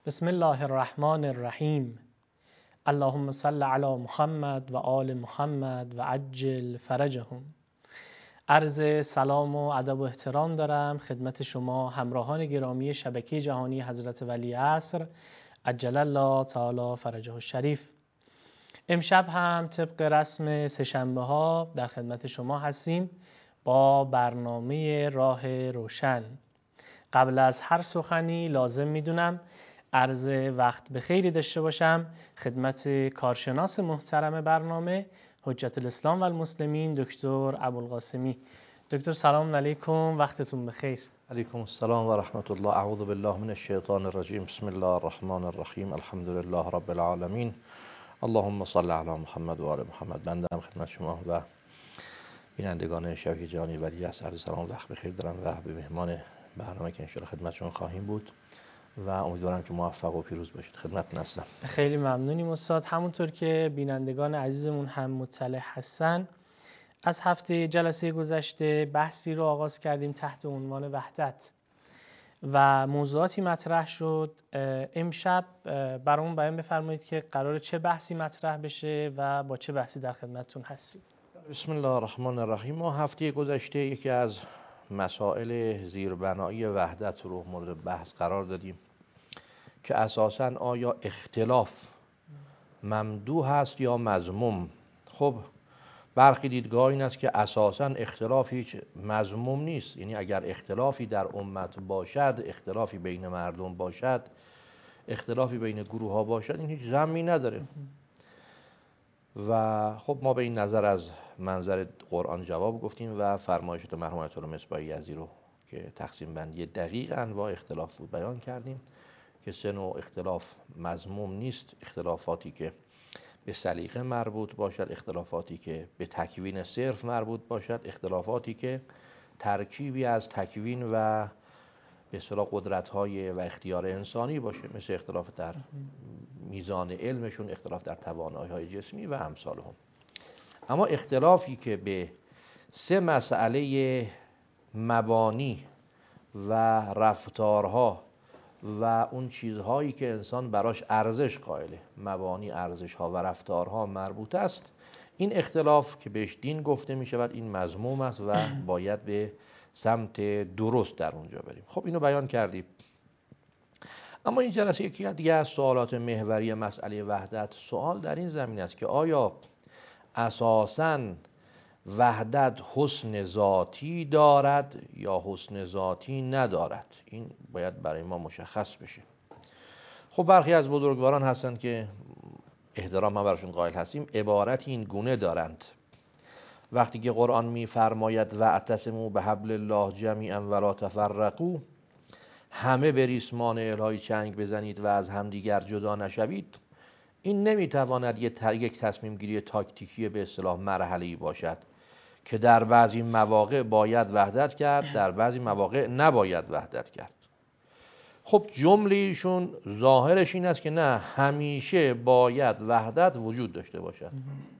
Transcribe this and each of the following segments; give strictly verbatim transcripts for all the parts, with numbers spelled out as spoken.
بسم الله الرحمن الرحیم. اللهم صل علی محمد و آل محمد و عجل فرجهم. عرض سلام و ادب و احترام دارم خدمت شما همراهان گرامی شبکه جهانی حضرت ولی عصر عجل الله تعالی فرجه الشریف. امشب هم طبق رسم سه‌شنبه ها در خدمت شما هستیم با برنامه راه روشن. قبل از هر سخنی لازم میدونم عرض وقت به خیری داشته باشم خدمت کارشناس محترم برنامه حجت الاسلام و المسلمین دکتر ابوالقاسمی. دکتر سلام علیکم، وقتتون بخیر. علیکم السلام و رحمت الله. اعوذ بالله من الشیطان الرجیم. بسم الله الرحمن الرحیم. الحمد لله رب العالمین. اللهم صل علی محمد و آل محمد. بنده هم خدمت شما و بینندگان شبکه جهانی ولی عصر عرض سلام و وقت بخیر دارم و به مهمان برنامه که انشاءالله خدمتشون خواهیم بود و امیدوارم که موفق و پیروز باشید. خدمتتون هستم. خیلی ممنونیم استاد. همونطور که بینندگان عزیزمون هم مطلع هستن، از هفته جلسه گذشته بحثی رو آغاز کردیم تحت عنوان وحدت و موضوعاتی مطرح شد. امشب برامون بیان بفرمایید که قراره چه بحثی مطرح بشه و با چه بحثی در خدمتتون هستیم. بسم الله الرحمن الرحیم. ما هفته گذشته یکی از مسائل زیربنایی وحدت رو مورد بحث قرار دادیم که اساساً آیا اختلاف ممدوح است یا مذموم. خب برخی دیدگاه این است که اساساً اختلاف هیچ مذموم نیست، یعنی اگر اختلافی در امت باشد، اختلافی بین مردم باشد، اختلافی بین گروه ها باشد، این هیچ ذمی نداره. و خب ما به این نظر از منظر قرآن جواب گفتیم و فرمایشات مرحوم آیت الله مصباح یزدی رو که تقسیم بندی دقیق انواع اختلاف بود بیان کردیم که سه نوع اختلاف مذموم نیست: اختلافاتی که به سلیقه مربوط باشد، اختلافاتی که به تکوین صرف مربوط باشد، اختلافاتی که ترکیبی از تکوین و به اصطلاح قدرت‌های و اختیار انسانی باشه، مثل اختلاف در میزان علمشون، اختلاف در توانایی‌های جسمی و امثالهم. اما اختلافی که به سه مسئله مبانی و رفتارها و اون چیزهایی که انسان براش ارزش قائله، مبانی، ارزش‌ها و رفتارها مربوط است، این اختلاف که بهش دین گفته می شود این مذموم است و باید به سمت درست در اونجا بریم. خب اینو بیان کردیم. اما این جلسه یکی دیگه از سوالات محوری مسئله وحدت، سوال در این زمینه است که آیا اساساً وحدت حسن ذاتی دارد یا حسن ذاتی ندارد؟ این باید برای ما مشخص بشه. خب برخی از بزرگواران هستند که احترام ما براشون قائل هستیم، عبارت این گونه دارند: وقتی که قرآن می‌فرماید واعتصموا بحبل الله جمیعا ولا تفرقوا، همه به ریسمان الهی چنگ بزنید و از همدیگر جدا نشوید، این نمیتواند یک تصمیم گیری تاکتیکی به اصطلاح مرحله‌ای باشد که در بعضی مواقع باید وحدت کرد، در بعضی مواقع نباید وحدت کرد. خب جمله ایشون ظاهرش این است که نه، همیشه باید وحدت وجود داشته باشد.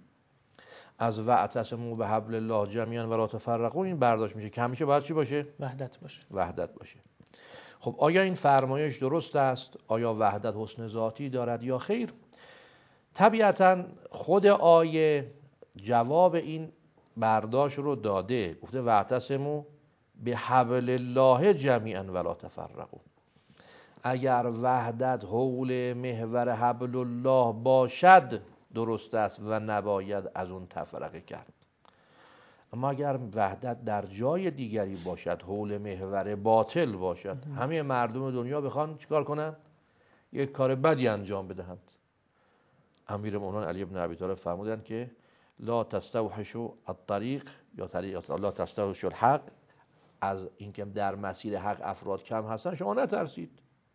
از واعتصموا بحبل الله جمیعا ولا تفرقوا این برداشت میشه که همیشه باید چی باشه؟ وحدت باشه. وحدت باشه. خب آیا این فرمایش درست است؟ آیا وحدت حسن ذاتی دارد یا خیر؟ طبیعتاً خود آیه جواب این برداشت رو داده، گفته واعتصموا بحبل الله جمیعا ولا تفرقوا. اگر وحدت حول محور حبل الله باشد درست است و نباید از اون تفرقه کرد. اما اگر وحدت در جای دیگری باشد، حول محور باطل باشد، همه مردم دنیا بخوان چیکار کنن؟ یک کار بدی انجام بدهند. امیرالمومنین علی بن ابی طالب فرمودند که لا تستوحشوا الطریق یا طریق لا تستوحشوا الحق، از اینکه در مسیر حق افراد کم هستن شما نترسید.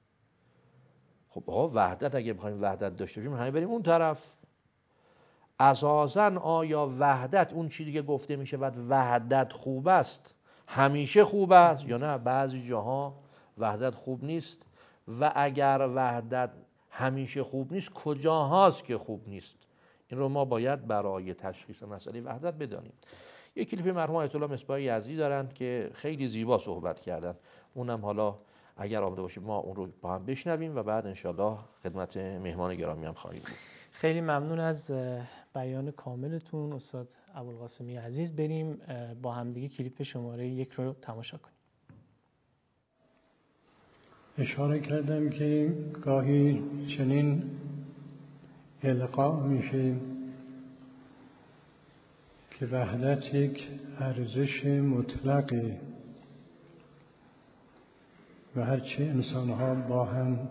خب آقا وحدت اگه بخوایم وحدت داشته باشیم همه بریم اون طرف. اساساً آیا وحدت اون چیزی که گفته میشه بعد وحدت خوب است همیشه خوب است یا نه بعضی جاها وحدت خوب نیست؟ و اگر وحدت همیشه خوب نیست کجا هاست که خوب نیست؟ این رو ما باید برای تشخیص مسئله وحدت بدانیم. یک کلیپ مرحوم آیت الله مصباح یزدی دارند که خیلی زیبا صحبت کردن، اونم حالا اگر آماده باشید ما اون رو با هم بشنویم و بعد انشالله خدمت مهمان گرامی هم خواهیم بود. خیلی ممنون از بیان کاملتون استاد ابوالقاسمی عزیز. بریم با همدیگه کلیپ شماره یک رو تماشا کنیم. اشاره کردم که گاهی چنین القا میشه که وحدت یک ارزش مطلقه و هرچی انسان‌ها با هم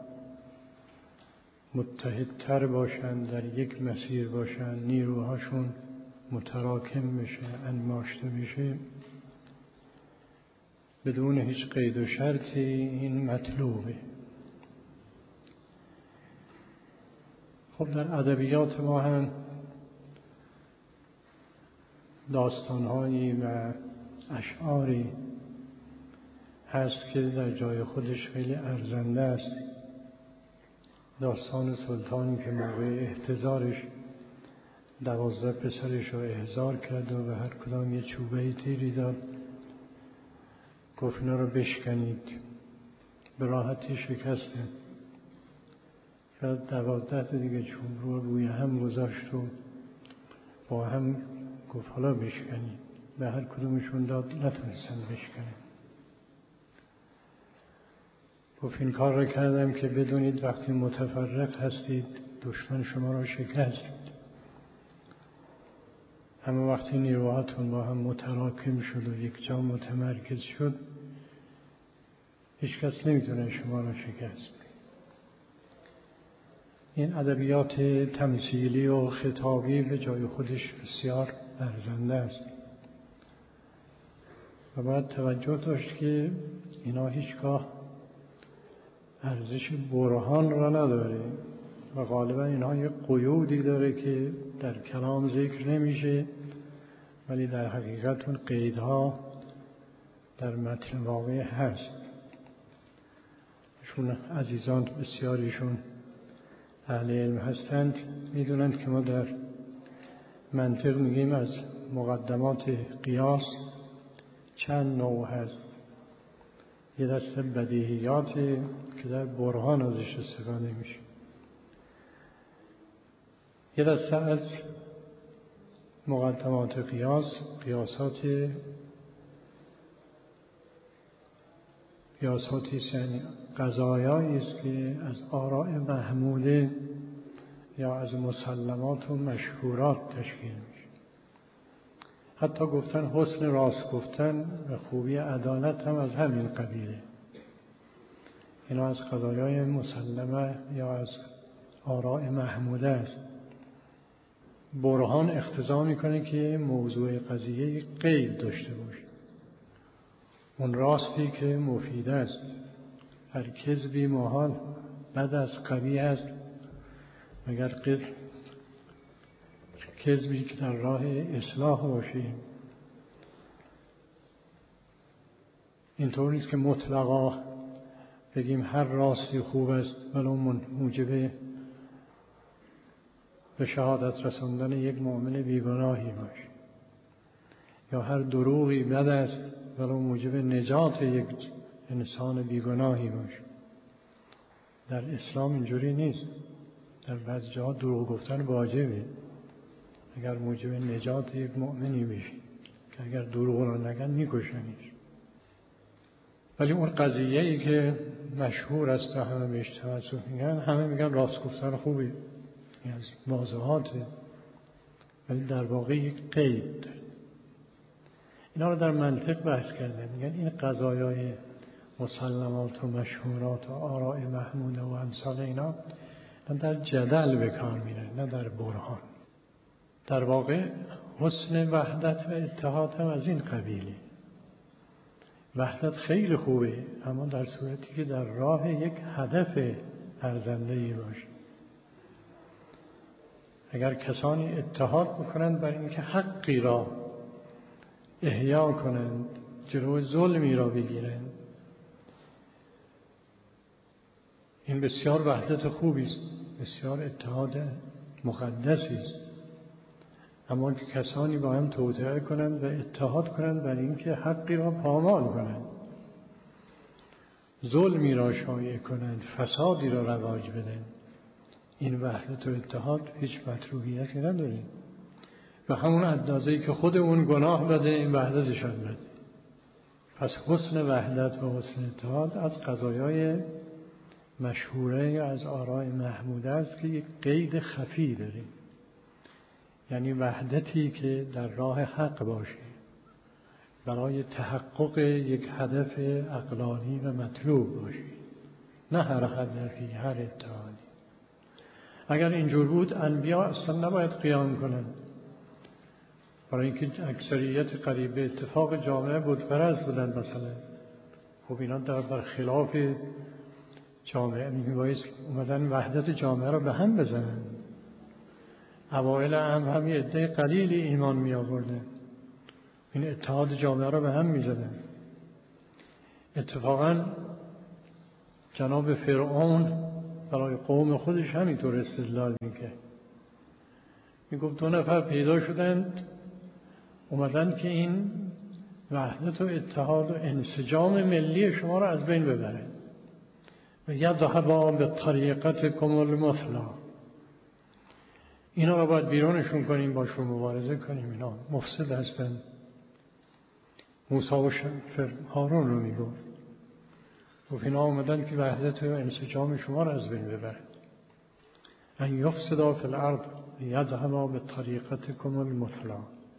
متحدتر باشن، در یک مسیر باشن، نیروهاشون متراکم میشه، انباشته میشه، بدون هیچ قید و شرطی این مطلوبه. خب در ادبیات ما هم داستان‌هایی و اشعاری هست که در جای خودش خیلی ارزنده است. داستان سلطانی که موقع احتضارش دوازده پسرش رو احضار کرد و هر کدام یه چوبه تیری داد، گفت اینا رو بشکنید، به راحتی شکسته. شاید دوازده دیگه چوب رو روی هم گذاشت و با هم گفت حالا بشکنید، به هر کدومشون داد، نتونستن بشکنید. گفت این کار را کردم که بدونید وقتی متفرق هستید دشمن شما را شکست، اما وقتی نیروهاتون با هم متراکم شد و یک جا متمرکز شد هیچ کس نمیتونه شما را شکست. این ادبیات تمثیلی و خطابی به جای خودش بسیار ارزنده است و باید توجه داشت که اینا هیچگاه ارزش برهان را نداره و غالبا اینها یک قیودی داره که در کلام ذکر نمیشه، ولی در حقیقت اون قیدها در متن واقعی هست. چون عزیزان بسیاریشون اهل علم هستند میدونند که ما در منطق میگیم از مقدمات قیاس چند نوع هست. یه دسته بدیهیات که در برهان ازش استفاده میشه، یه دسته از مقدمات قیاس قیاسات قیاساتی یعنی قضایایی است که از آراء محموده یا از مسلمات و مشهورات تشکیل میشه. حتی گفتن حسن راست گفتن و خوبی عدالت هم از همین قبیله. اینا از قضایای مسلمه یا از آراء محموده است. برهان اقتضا میکنه که موضوع قضیه قید داشته باشه، اون راستی که مفید است. هر کذبی محال بد از قبیح است مگر کذبی که در راه اصلاح باشه. اینطور نیست که مطلقا بگیم هر راستی خوب است ولو موجب به شهادت رساندن یک مؤمن بیگناهی باشه، یا هر دروغی بد است ولو موجب نجات یک انسان بیگناهی باشه. در اسلام اینجوری نیست. در بعضی جاها دروغ گفتن واجبه اگر موجب نجات یک مؤمنی بشه که اگر دروغ را نگن میکشنش. ولی اون قضیه ای که مشهور است و همه بهش توجه میگن، همه میگن راست گفتن خوبه، این از واضحاته، ولی در واقع یک قید داره. اینا رو در منطق بحث کرده، میگن این قضایای مسلمات و مشهورات و آراء محموده و امثال اینا در جدل به کار میره، نه در برهان. در واقع حسن وحدت و اتحاد هم از این قبیله. وحدت خیلی خوبه، اما در صورتی که در راه یک هدف ارزنده‌ای باشه. اگر کسانی اتحاد بکنند برای اینکه حقی را احیا کنند، جلوی ظلمی را بگیرند، این بسیار وحدت خوبی است، بسیار اتحاد مقدسی است. اما که کسانی با هم توطئه کنند و اتحاد کنند برای اینکه حقی را پامال کنند، ظلمی را شایع کنند، فسادی را رواج بدن، این وحدت و اتحاد هیچ مطلوبیتی نداره. و همون اندازه‌ای که خود اون گناه بده، این وحدتشان بده. پس حسن وحدت و حسن اتحاد از قضایای مشهوره از آراء محمود است که یک قید خفی داره، یعنی وحدتی که در راه حق باشه، برای تحقق یک هدف عقلانی و مطلوب باشه، نه هر هدفی، هر اتحادی. اگر اینجور بود انبیا اصلا نباید قیام کنند، برای اینکه اکثریت قریب به اتفاق جامعه بتپرست بودن مثلا. خب اینا در برخلاف جامعه میبایست اومدن وحدت جامعه را به هم بزنن. اوائل هم هم یه عده قلیلی ایمان می آوردن، این اتحاد جامعه را به هم می زدن. اتفاقا جناب فرعون برای قوم خودش همینطور استدلال میکرد، میگفت دو نفر پیدا شدند اومدن که این وحدت و اتحاد و انسجام ملی شما را از بین ببرند و یذهبا به طریقتکم المثلی، اینا را باید بیرونشون کنیم، باشون مبارزه کنیم، اینا مفسد هستند. موسی و هارون رو میگفت، گفت اینا اومدن که وحدت و انسجام شما را از بین ببرند. ان یفسدا فی الارض یذهبا به طریقتکم المثلی.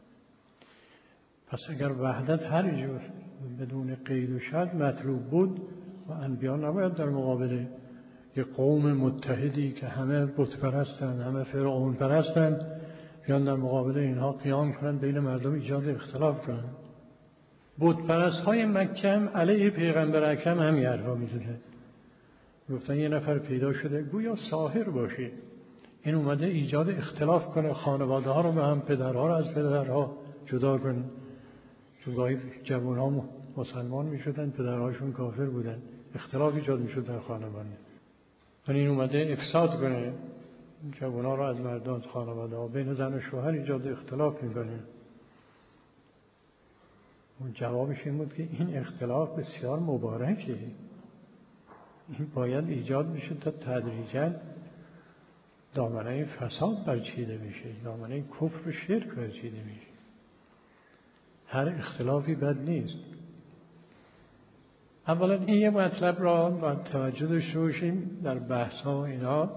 پس اگر وحدت هر جور بدون قید و شرط مطلوب بود و انبیا نباید در مقابل یک قوم متحدی که همه بت پرستن، همه فرعون پرستن، بیان در مقابل اینها قیام کنن، بین مردم ایجاد اختلاف کنن. بت پرست های مکه هم علیه پیغمبر اکرم هم یه حرفا میزدن، گفتن یه نفر پیدا شده گویا ساحر باشه، این اومده ایجاد اختلاف کنه، خانواده ها رو به هم، پدرها رو از پدرها جدا کنه. چون گاهی جوان ها مسلمان می شدن، پدرهاشون کافر بودن، اختلاف ایجاد می شد در خانواده. ولی این اومده افساد کنه، جوان ها رو از مردان، خانواده ها، بین زن و شوهر ایجاد اختلاف می کنه. اون جوابش این بود که این اختلاف بسیار مبارکه، این باید ایجاد بشه تا تدریجاً دامنه فساد برچیده بشه، دامنه کفر و شرک برچیده بشه. هر اختلافی بد نیست. اولا این یه مطلب را باید توجه داشته باشیم در بحث ها و اینا،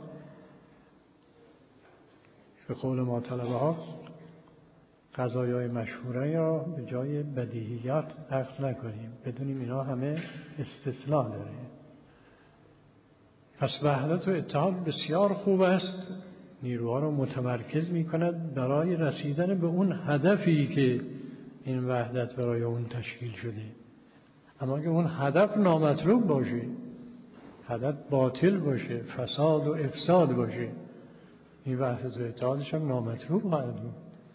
به قول ما طلبه ها قضایای مشهوره یا به جای بدیهیات اخذ نکنیم، بدونیم اینا همه استثناء داره. پس وحدت و اتحاد بسیار خوب است، نیروها رو متمرکز می کند برای رسیدن به اون هدفی که این وحدت برای اون تشکیل شده. اما که اون هدف نامطلوب باشه، هدف باطل باشه، فساد و افساد باشه، این وحدت و اتحادش هم نامطلوب خواهد بود.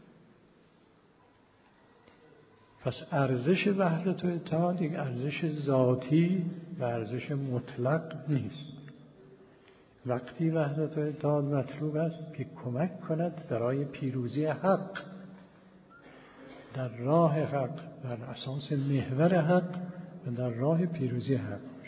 پس ارزش وحدت و اتحاد یک ارزش ذاتی و ارزش مطلق نیست. وقتی وحدت و اتحاد مطلوب است که کمک کند برای پیروزی حق، در راه حق، بر اساس محور حق و در راه پیروزی حق باشه.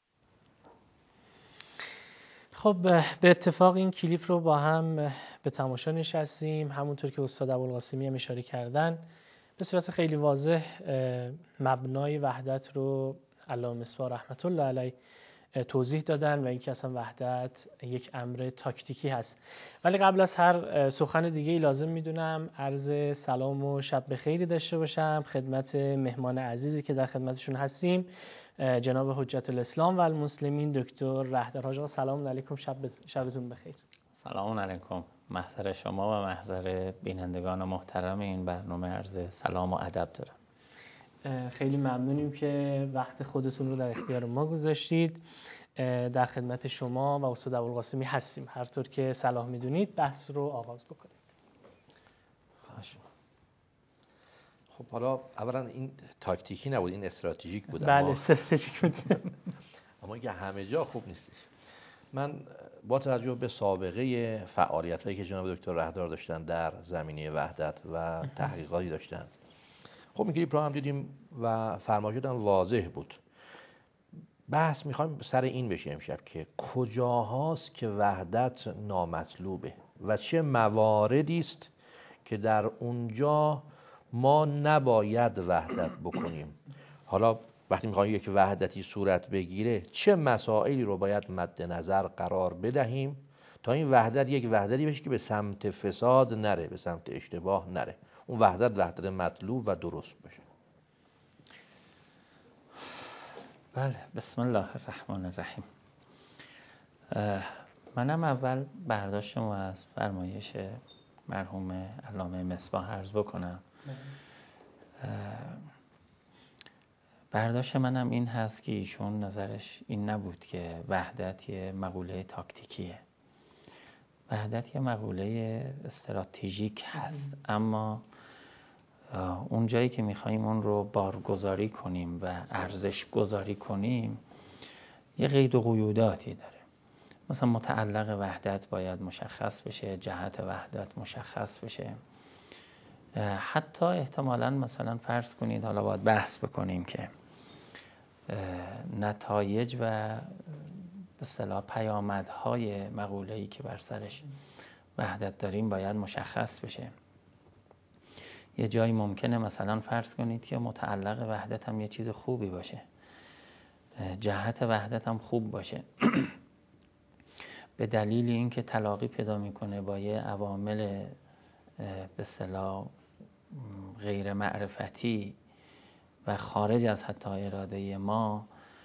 خب به اتفاق این کلیپ رو با هم به تماشا نشستیم. همونطور که استاد ابوالقاسمی هم اشاره کردن به صورت خیلی واضح مبنای وحدت رو علامه مصباح رحمت الله علیه توضیح دادن و اینکه اصلا وحدت یک امر تاکتیکی هست. ولی قبل از هر سخن دیگه لازم میدونم عرض سلام و شب بخیری داشته باشم خدمت مهمان عزیزی که در خدمتشون هستیم، جناب حجت الاسلام و المسلمین دکتر رهدر حاج. سلام علیکم، شب شبتون بخیر. سلام علیکم، محضر شما و محضر بینندگان محترم این برنامه عرض سلام و ادب دارم. خیلی ممنونیم که وقت خودتون رو در اختیار ما گذاشتید. در خدمت شما و استاد ابوالقاسمی هستیم. هر طور که صلاح میدونید بحث رو آغاز بکنید. خواهش. خب حالا اولا این تاکتیکی نبود، این استراتژیک بود. بله استراتژیک بود. اما که همه جا خوب نیستش. من با توجه به سابقه فعالیتایی که جناب دکتر رهدار داشتن در زمینه وحدت و تحقیقاتی داشتن، خب این کلیپ رو هم دیدیم و فرمایشاتون واضح بود. بحث میخوایم سر این بشه امشب که کجاهاست که وحدت نامطلوبه و چه مواردی است که در اونجا ما نباید وحدت بکنیم. حالا وقتی میخوایم یک وحدتی صورت بگیره چه مسائلی رو باید مد نظر قرار بدهیم تا این وحدت یک وحدتی بشه که به سمت فساد نره، به سمت اشتباه نره، اون وحدت وحدت مطلوب و درست بشه. بله، بسم الله الرحمن الرحیم. منم اول برداشتم از فرمایش مرحوم علامه مصباح عرض بکنم. برداشت منم این هست که ایشون نظرش این نبود که وحدت یه مقوله تاکتیکیه. وحدت یه مقوله استراتژیک هست، اما اون جایی که میخواییم اون رو بارگذاری کنیم و ارزش گذاری کنیم یه قید و قیوداتی داره. مثلا متعلق وحدت باید مشخص بشه، جهت وحدت مشخص بشه. حتی احتمالاً مثلا فرض کنید، حالا باید بحث بکنیم که نتایج و به اصطلاح پیامدهای مقوله‌ای که بر سرش وحدت داریم باید مشخص بشه. یه جایی ممکنه مثلا فرض کنید که متعلق وحدت هم یه چیز خوبی باشه، جهت وحدت هم خوب باشه، به دلیل اینکه تلاقی پیدا میکنه با یه عوامل به اصطلاح غیر معرفتی و خارج از حتی اراده ما،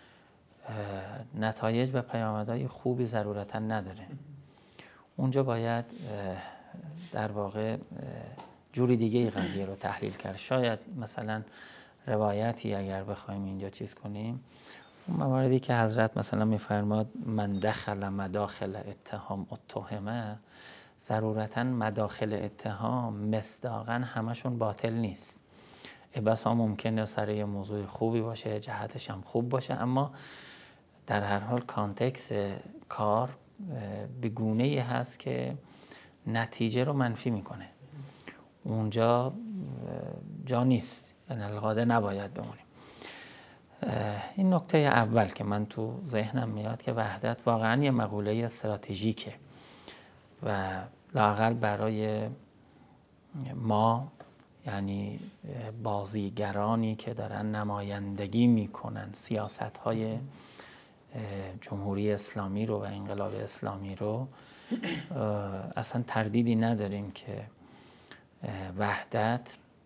نتایج و پیامدهای خوبی ضرورتا نداره. اونجا باید در واقع جوری دیگه ای قضیه رو تحلیل کرد. شاید مثلا روایتی اگر بخوایم اینجا چیز کنیم، اون مواردی که حضرت مثلا میفرماد من دخل مداخل اتهام اتهمه، ضرورتا مداخل اتهام مصداقاً همشون باطل نیست. بس ها ممکنه سر یه موضوع خوبی باشه، جهتش هم خوب باشه، اما در هر حال کانتکست کار به گونه‌ای هست که نتیجه رو منفی میکنه. اونجا جا نیست، یعنی القاعده نباید بمونیم. این نکته اول که من تو ذهنم میاد که وحدت واقعا یه مقوله استراتژیکه و لااقل برای ما، یعنی بازیگرانی که دارن نمایندگی میکنن سیاست‌های جمهوری اسلامی رو و انقلاب اسلامی رو، اصلا تردیدی نداریم که وحدت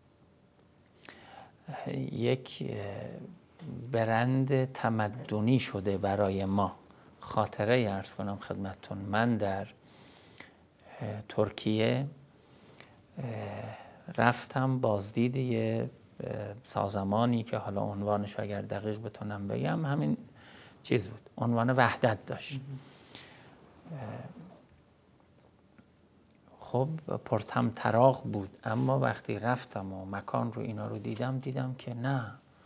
یک برند تمدنی شده برای ما. خاطره عرض کنم خدمتتون، من در ترکیه رفتم بازدید یه سازمانی که حالا عنوانش اگر دقیق بتونم بگم همین چیز بود، عنوان وحدت داشت. خب پرتم طراق بود، اما وقتی رفتم و مکان رو اینا رو دیدم دیدم که نه.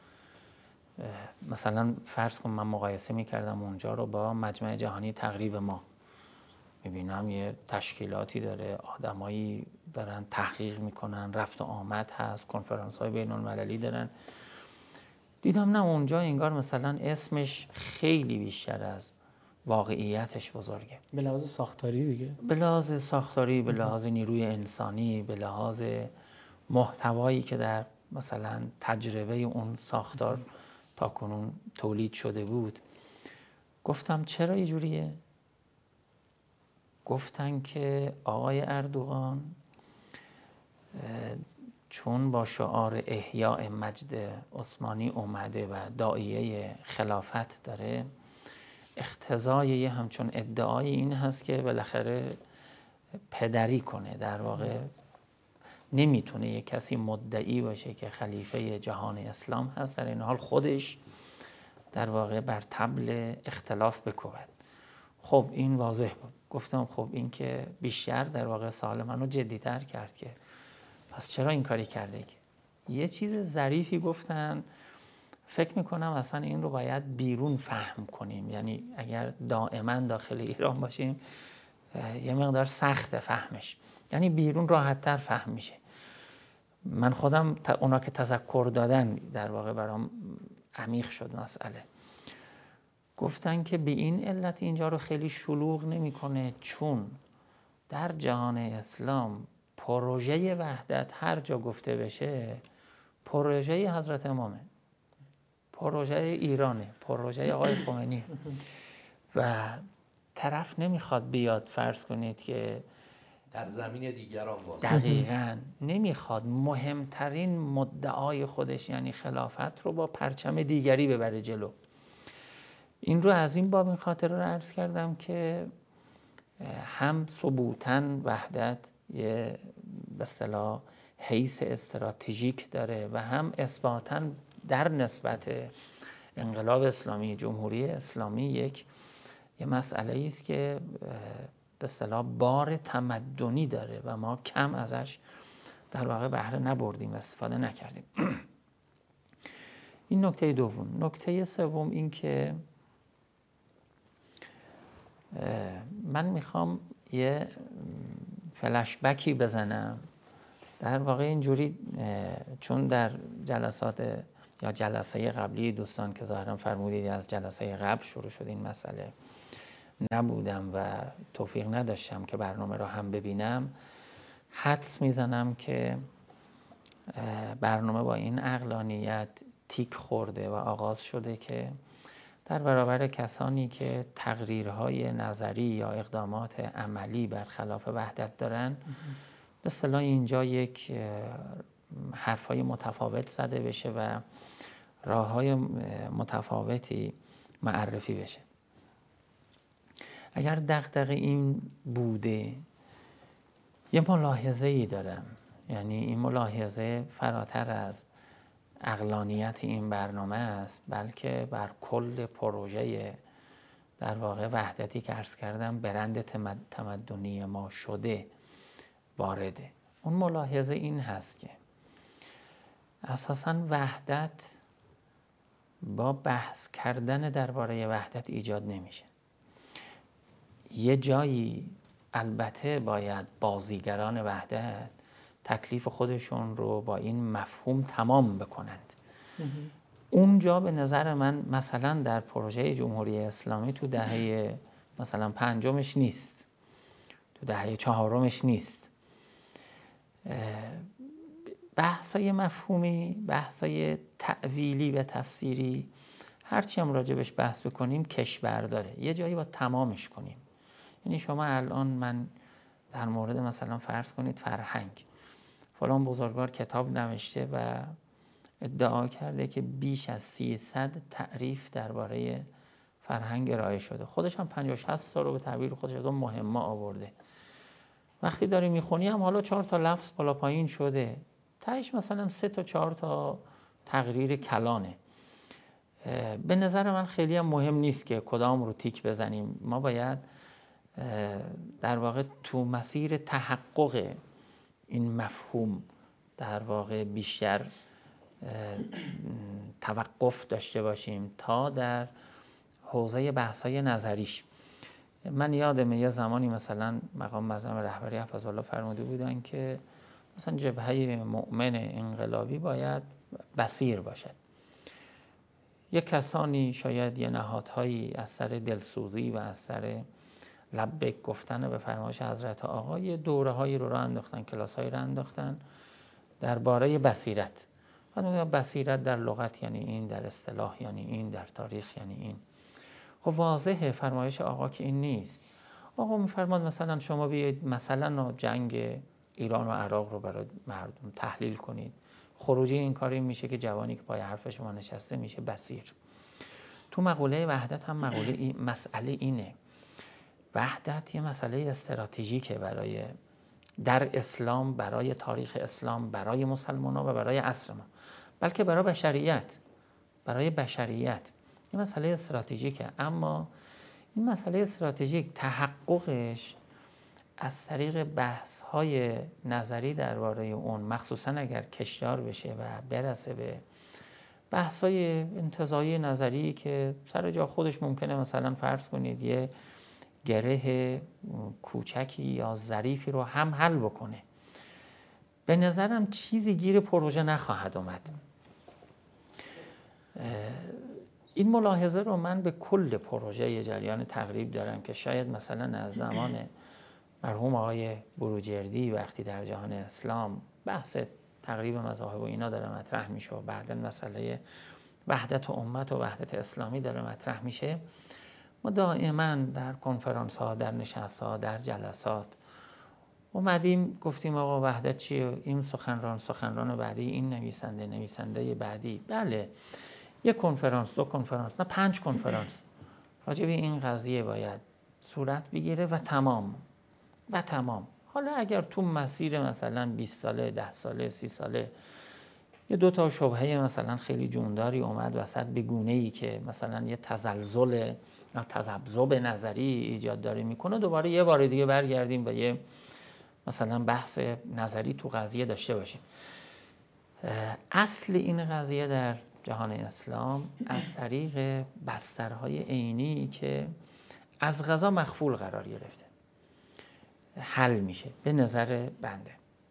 مثلا فرض کن من مقایسه میکردم اونجا رو با مجمع جهانی تقریب ما، میبینم یه تشکیلاتی داره، آدمایی دارن تحقیق میکنن، رفت و آمد هست، کنفرانس های بین المللی دارن. دیدم نه، اونجا انگار مثلا اسمش خیلی بیشتر از واقعیتش بزرگه. به لحاظ ساختاری دیگه، به لحاظ ساختاری، به لحاظ نیروی انسانی، به لحاظ محتوایی که در مثلا تجربه اون ساختار تا کنون تولید شده بود. گفتم چرا یه جوریه؟ گفتن که آقای اردوغان چون با شعار احیاء مجد عثمانی اومده و داعیه خلافت داره، اقتضای یه همچون ادعای این هست که بالاخره پدری کنه. در واقع نمیتونه یه کسی مدعی باشه که خلیفه جهان اسلام هست، در این حال خودش در واقع بر طبل اختلاف بکوبد. خب این واضح بود. گفتم خب این که بیشتر در واقع سوال منو جدی‌تر کرد که پس چرا این کاری کرده؟ که یه چیز ظریفی گفتن، فکر میکنم اصلا این رو باید بیرون فهم کنیم. یعنی اگر دائما داخل ایران باشیم یه مقدار سخت فهمش، یعنی بیرون راحت‌تر فهم میشه. من خودم اونا که تذکر دادن در واقع برام عمیق شد مسئله. گفتن که به این علت اینجا رو خیلی شلوغ نمیکنه چون در جهان اسلام پروژه وحدت هر جا گفته بشه پروژه حضرت امامه، پروژه ایرانه، پروژه آقای خمینی و طرف نمیخواد بیاد فرض کنید که در زمین دیگران باز دقیقاً نمیخواد مهمترین مدعای خودش یعنی خلافت رو با پرچم دیگری ببره جلو. این رو از این باب این خاطر رو عرض کردم که هم ثبوتاً وحدت یه به اصطلاح حیث استراتژیک داره و هم اثباتاً در نسبت انقلاب اسلامی جمهوری اسلامی یک یه مسئله است که به اصطلاح بار تمدنی داره و ما کم ازش در واقع بهره نبردیم و استفاده نکردیم. این نکته دوم. نکته سوم این که من میخوام یه فلش بکی بزنم در واقع اینجوری، چون در جلسات یا جلسه قبلی دوستان که ظاهرا فرمودید از جلسه قبل شروع شد این مسئله نبودم و توفیق نداشتم که برنامه رو هم ببینم، حدس میزنم که برنامه با این عقلانیت تیک خورده و آغاز شده که در برابر کسانی که تقریرهای نظری یا اقدامات عملی برخلاف وحدت دارن به اصطلاح اینجا یک حرفای متفاوت زده بشه و راههای متفاوتی معرفی بشه. اگر دغدغه این بوده، یه ملاحظه ای دارم، یعنی این ملاحظه فراتر از عقلانیت این برنامه است بلکه بر کل پروژه در واقع وحدتی که عرض کردم برند تمدنی ما شده وارده. اون ملاحظه این هست که اساساً وحدت با بحث کردن درباره وحدت ایجاد نمیشه. یه جایی البته باید بازیگران وحدت تکلیف خودشون رو با این مفهوم تمام بکنند. اونجا به نظر من مثلا در پروژه جمهوری اسلامی تو دهه مثلا پنجمش نیست، تو دهه چهارمش نیست. بحثای مفهومی، بحثای تأویلی و تفسیری هرچی هم راجبش بحث بکنیم کشور داره، یه جایی با تمامش کنیم. یعنی شما الان من در مورد مثلا فرض کنید فرهنگ، فلان بزرگوار کتاب نوشته و ادعا کرده که بیش از سیصد تعریف درباره فرهنگ ارائه شده، خودش هم پنجاه شصت سال رو به تعبیر خودش از اون مهمه آورده. وقتی داری میخونی هم حالا چهار تا لفظ بالا پایین شده، تهش مثلا سه تا چهار تا تقریر کلانه. به نظر من خیلی هم مهم نیست که کدام رو تیک بزنیم. ما باید در واقع تو مسیر تحقق این مفهوم در واقع بیشتر توقف داشته باشیم تا در حوزه بحث‌های نظریش. من یادم یه زمانی مثلا مقام معظم رهبری حفظه فرموده بودن که مثلا جبهه مؤمن انقلابی باید بصیر باشد. یک کسانی شاید یه نهادهایی از سر دلسوزی و از سر لبیک گفتن به فرمایش حضرت آقا یه دوره هایی رو راه انداختن، کلاس هایی راه انداختن درباره بصیرت. و بصیرت در لغت یعنی این، در اصطلاح یعنی این، در تاریخ یعنی این. خب واضحه فرمایش آقا که این نیست. آقا میفرماد مثلا شما بیاید مثلا جنگ ایران و عراق رو برای مردم تحلیل کنید. خروجی این کاری میشه که جوانی که پای حرف شما نشسته میشه بصیر. تو مقوله وحدت هم مقوله این مسئله اینه. وحدت یه مسئله استراتژیکه برای در اسلام، برای تاریخ اسلام، برای مسلمان‌ها و برای عصر ما، بلکه برای بشریت، برای بشریت یه مسئله استراتژیکه. اما این مسئله استراتژیک تحققش از طریق بحث‌های نظری درباره اون، مخصوصا اگر کشدار بشه و برسه به بحث‌های انتزاعی نظری که سر جا خودش ممکنه مثلا فرض کنید یه گره کوچکی یا ظریفی رو هم حل بکنه، به نظرم چیزی گیر پروژه نخواهد اومد. این ملاحظه رو من به کل پروژه جریان تقریب دارم که شاید مثلا از زمان مرحوم آقای بروجردی وقتی در جهان اسلام بحث تقریب مذاهب و اینا داره مطرح میشه و بعداً مسئله وحدت امت و وحدت اسلامی داره مطرح میشه، ما دائما در کنفرانس ها، در نشست ها، در جلسات اومدیم گفتیم آقا وحدت چیه؟ این سخنران سخنران بعدی، این نویسنده نویسنده بعدی. بله، یک کنفرانس، دو کنفرانس، نه پنج کنفرانس راجع به این قضیه باید صورت بگیره و تمام و تمام. حالا اگر تو مسیر مثلا بیست ساله، ده ساله، سی ساله یه دو تا شبهه مثلا خیلی جونداری اومد وسط به گونه‌ای که مثلا یه تزلزل یا تذبذب نظری ایجاد داره میکنه، دوباره یه بار دیگه برگردیم و یه مثلا بحث نظری تو قضیه داشته باشیم. اصل این قضیه در جهان اسلام از طریق بسترهای عینی که از قضا مخفول قرار گرفته حل میشه به نظر بنده.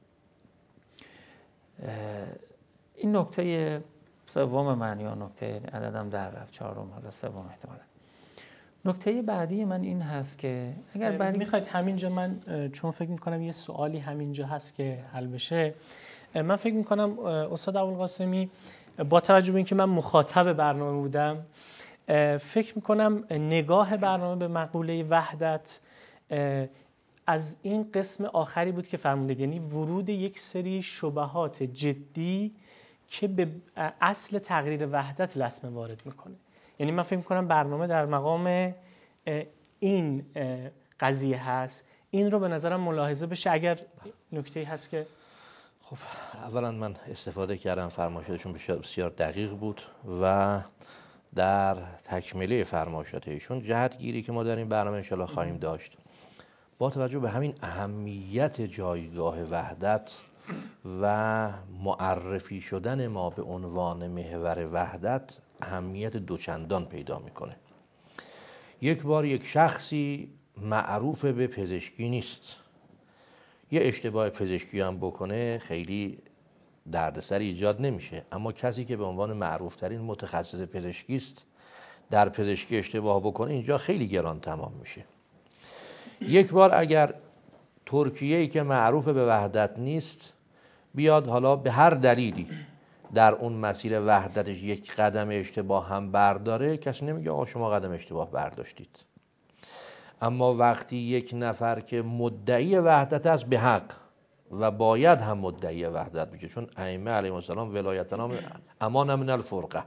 این نکته سوم من یا نکته عددم در رفت چهارم حالا سوم احتمالا. نکته بعدی من این هست که اگر برای میخواید همینجا من چون فکر میکنم یه سوالی همینجا هست که حل بشه، من فکر میکنم استاد ابوالقاسمی با توجه به اینکه من مخاطب برنامه بودم فکر میکنم نگاه برنامه به مقوله وحدت از این قسم آخری بود که فرمودید، یعنی ورود یک سری شبهات جدی که به اصل تقریر وحدت لطمه وارد میکنه. یعنی من فکر میکنم برنامه در مقام این قضیه هست. این رو به نظرم ملاحظه بشه. اگر نکته‌ای هست که خب اولا من استفاده کردم فرمایشاتشون بسیار دقیق بود و در تکمیله فرمایشات ایشون جهتگیری که ما در این برنامه انشاءالله خواهیم داشت با توجه به همین اهمیت جایگاه وحدت و معرفی شدن ما به عنوان محور وحدت اهمیت دوچندان پیدا میکنه. یک بار یک شخصی معروف به پزشکی نیست، یه اشتباه پزشکی هم بکنه خیلی دردسر ایجاد نمیشه، اما کسی که به عنوان معروف ترین متخصص پزشکی است در پزشکی اشتباه بکنه اینجا خیلی گران تمام میشه. یک بار اگر ترکیه‌ای که معروف به وحدت نیست بیاد حالا به هر دلیلی در اون مسیر وحدتش یک قدم اشتباه هم برداره، کسی نمیگه آقا شما قدم اشتباه برداشتید. اما وقتی یک نفر که مدعی وحدت است به حق و باید هم مدعی وحدت بشه، چون ائمه علیهم السلام ولایتنا امان من الفرقه،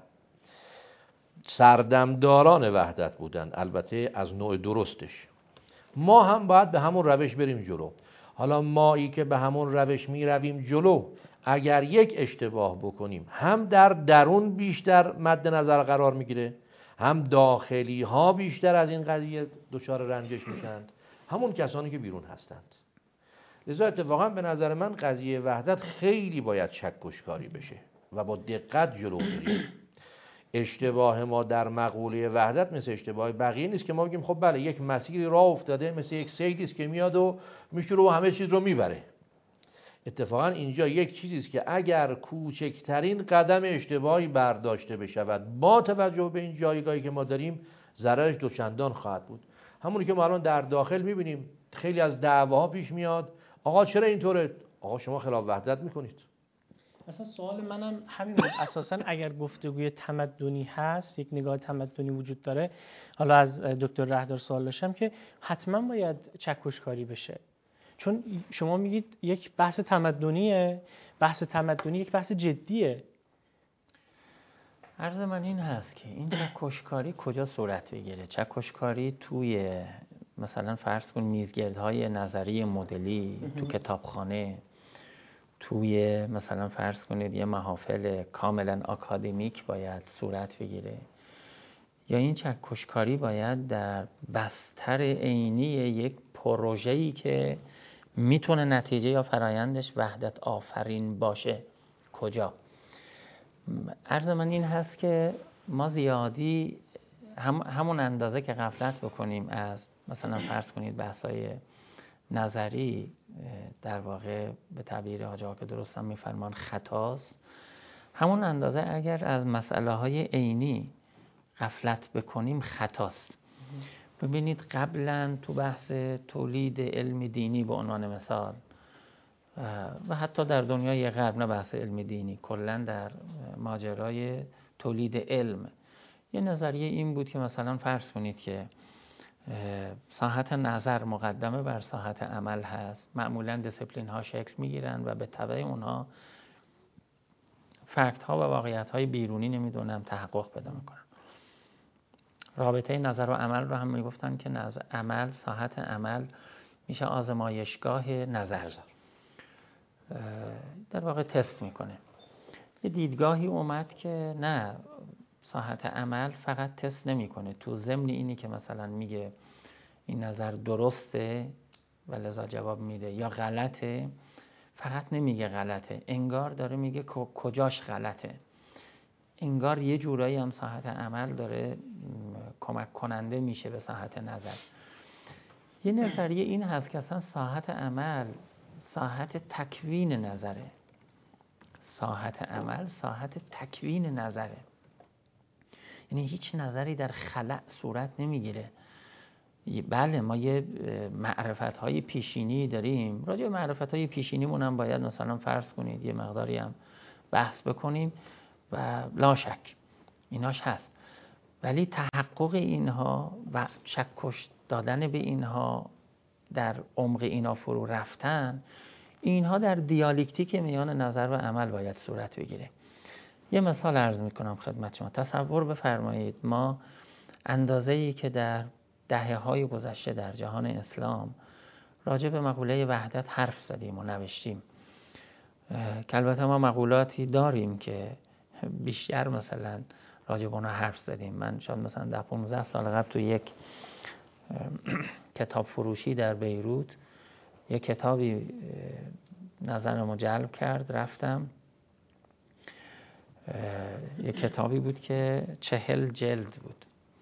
سردمداران وحدت بودند، البته از نوع درستش. ما هم باید به همون روش بریم جلو. حالا مایی که به همون روش می رویم جلو اگر یک اشتباه بکنیم هم در درون بیشتر مد نظر قرار میگیره، هم داخلی ها بیشتر از این قضیه دچار رنجش میشند، همون کسانی که بیرون هستند. لذا اتفاقا به نظر من قضیه وحدت خیلی باید چکشکاری بشه و با دقت جلو بریم. اشتباه ما در مقوله وحدت مثل اشتباه بقیه نیست که ما بگیم خب بله یک مسیری راه افتاده مثل یک سیلی است که میاد و میشوره و همه چیز رو میبره. اتفاقا اینجا یک چیزی است که اگر کوچکترین قدم اشتباهی برداشته بشود با توجه به این جایگاهی که ما داریم ضررش دوچندان خواهد بود. همونی که ما الان در داخل میبینیم خیلی از دعواها پیش میاد، آقا چرا اینطوره؟ آقا شما خلاف وحدت میکنید. اصلا سوال منم همین بود. اساسا اگر گفتگوی تمدنی هست، یک نگاه تمدنی وجود داره، حالا از دکتر رهدار سوال داشتم که حتما باید چکشکاری بشه، چون شما میگید یک بحث تمدنیه، بحث تمدنی یک بحث جدیه. عرض من این هست که این چکشکاری کجا صورت بگیره؟ چکشکاری توی مثلا فرض کن میزگردهای نظری مدلی تو کتابخانه، توی مثلا فرض کنید یه محافل کاملا آکادمیک باید صورت بگیره، یا این چکشکاری باید در بستر عینی یک پروژه‌ای که میتونه نتیجه یا فرایندش وحدت آفرین باشه کجا؟ عرض من این هست که ما زیادی هم همون اندازه که غفلت بکنیم از مثلا فرض کنید بحث‌های نظری در واقع به تعبیر حاج آقا که درست هم میفرمان خطاست، همون اندازه اگر از مسئله های عینی غفلت بکنیم خطاست. ببینید قبلا تو بحث تولید علم دینی به عنوان مثال و حتی در دنیای غرب، نه بحث علم دینی، کلا در ماجرای تولید علم یه نظریه این بود که مثلا فرض کنید که ساحت نظر مقدمه بر ساحت عمل هست. معمولا دیسپلین ها شکل میگیرن و به تبع اونها فکت ها و واقعیت های بیرونی نمیدونم تحقق پیدا میکنن. رابطه نظر و عمل رو هم میگفتن که نظر عمل، ساحت عمل میشه آزمایشگاه نظر، در واقع تست میکنه. یه دیدگاهی اومد که نه، ساحت عمل فقط تست نمیکنه، تو ضمن اینی که مثلا میگه این نظر درسته و لذا جواب میده یا غلطه، فقط نمیگه غلطه، انگار داره میگه کجاش غلطه. انگار یه جورایی هم ساحت عمل داره کمک کننده میشه به ساحت نظر. یه نظریه این هست که اصلا ساحت عمل ساحت تکوین نظره. ساحت عمل ساحت تکوین نظره، یعنی هیچ نظری در خلأ صورت نمیگیره. بله ما یه معرفت‌های پیشینی داریم، راجع به معرفت‌های پیشینیمون هم باید مثلا فرض کنید یه مقداری هم بحث بکنیم و لا شک ایناش هست، ولی تحقق اینها و شکش دادن به اینها، در عمق اینا فرو رفتن، اینها در دیالکتیک میان نظر و عمل باید صورت بگیره. یه مثال عرض میکنم خدمت شما. تصور بفرمایید ما اندازه‌ای که در دهه‌های گذشته در جهان اسلام راجع به مقوله وحدت حرف زدیم و نوشتیم، که البته ما مقولاتی داریم که بیشتر مثلا راجع به اونها حرف زدیم. من شاید مثلا ده پانزده سال قبل تو یک کتاب فروشی در بیروت یک کتابی نظرمو جلب کرد، رفتم، یک کتابی بود که چهل جلد بود،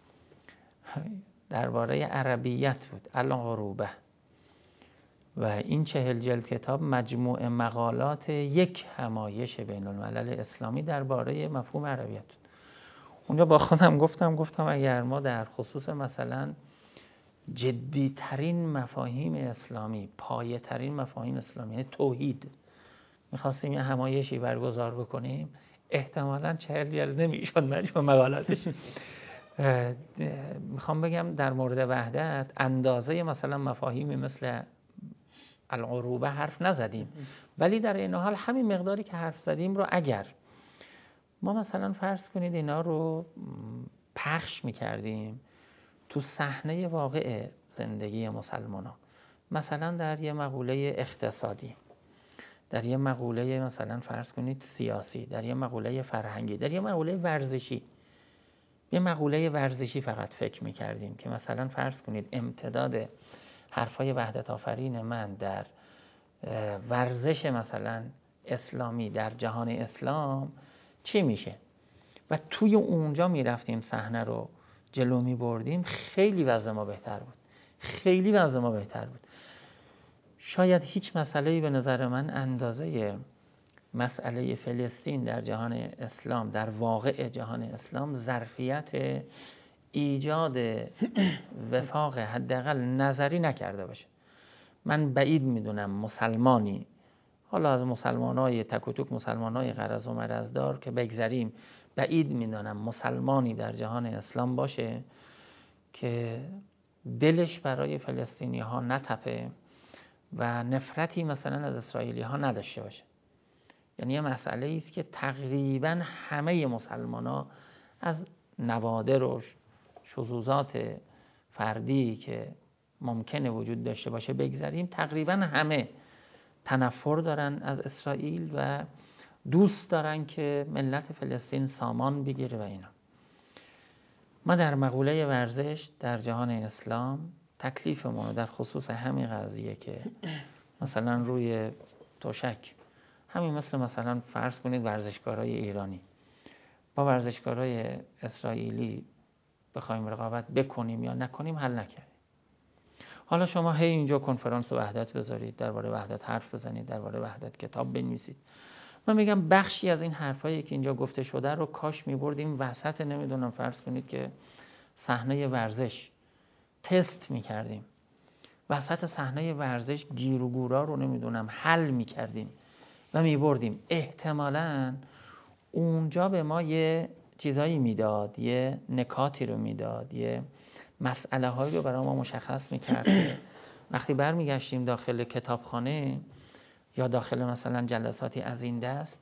درباره عربیت بود، العروبه، و این چهل جلد کتاب مجموع مقالات یک همایش بین الملل اسلامی درباره مفهوم عربیت بود. اونجا با خودم گفتم گفتم اگر ما در خصوص مثلا جدی ترین مفاهیم اسلامی، پایه ترین مفاهیم اسلامی، یعنی توحید، میخواستیم یه همایشی برگزار بکنیم، احتمالاً چهل جلد نمیشد مجموع مقالاتش. میخوام بگم در مورد وحدت اندازه مثلا مفاهیمی مثل العروبه حرف نزدیم، ولی در این حال همین مقداری که حرف زدیم رو اگر ما مثلا فرض کنید اینا رو پخش میکردیم تو صحنه واقع زندگی مسلمانان، مثلا در یه مقوله اقتصادی، در یه مقوله مثلا فرض کنید سیاسی، در یه مقوله فرهنگی، در یه مقوله ورزشی، یه مقوله ورزشی فقط فکر میکردیم که مثلا فرض کنید امتداد حرفای وحدت آفرین من در ورزش مثلا اسلامی در جهان اسلام چی میشه، و توی اونجا میرفتیم صحنه رو جلو میبردیم، خیلی وضع ما بهتر بود، خیلی وضع ما بهتر بود. شاید هیچ مسئله‌ای به نظر من اندازه مسئله فلسطین در جهان اسلام، در واقع جهان اسلام، ظرفیت ایجاد وفاق حداقل نظری نکرده باشه. من بعید میدونم مسلمانی، حالا از مسلمانای تک و توک، مسلمانای غرض و مرضدار که بگذریم، بعید میدونم مسلمانی در جهان اسلام باشه که دلش برای فلسطینی ها نتپه و نفرتی مثلا از اسرائیلی ها نداشته باشه. یعنی یه مسئله ایست که تقریبا همه مسلمان ها از نوادر و شذوذات فردی که ممکنه وجود داشته باشه بگذاریم، تقریبا همه تنفر دارن از اسرائیل و دوست دارن که ملت فلسطین سامان بگیره و اینا. ما در مقوله ورزش در جهان اسلام تکلیفمون در خصوص همین قضیه که مثلا روی تشک، همین مثل مثلا فرض کنید ورزشکارای ایرانی با ورزشکارای اسرائیلی بخوایم رقابت بکنیم یا نکنیم، حل نکردیم. حالا شما هی اینجا کنفرانس وحدت بذارید، درباره وحدت حرف بزنید، درباره وحدت کتاب بنویسید، من میگم بخشی از این حرفایی که اینجا گفته شده رو کاش میبردیم وسط، نمیدونم فرض کنید که صحنه ورزش تست میکردیم، وسط صحنه ورزش گیر و گورا رو نمیدونم حل میکردیم و میبردیم، احتمالاً اونجا به ما یه چیزایی میداد، یه نکاتی رو میداد، یه مسئله هایی رو برای ما مشخص میکرد که وقتی برمیگشتیم داخل کتابخانه یا داخل مثلا جلساتی از این دست،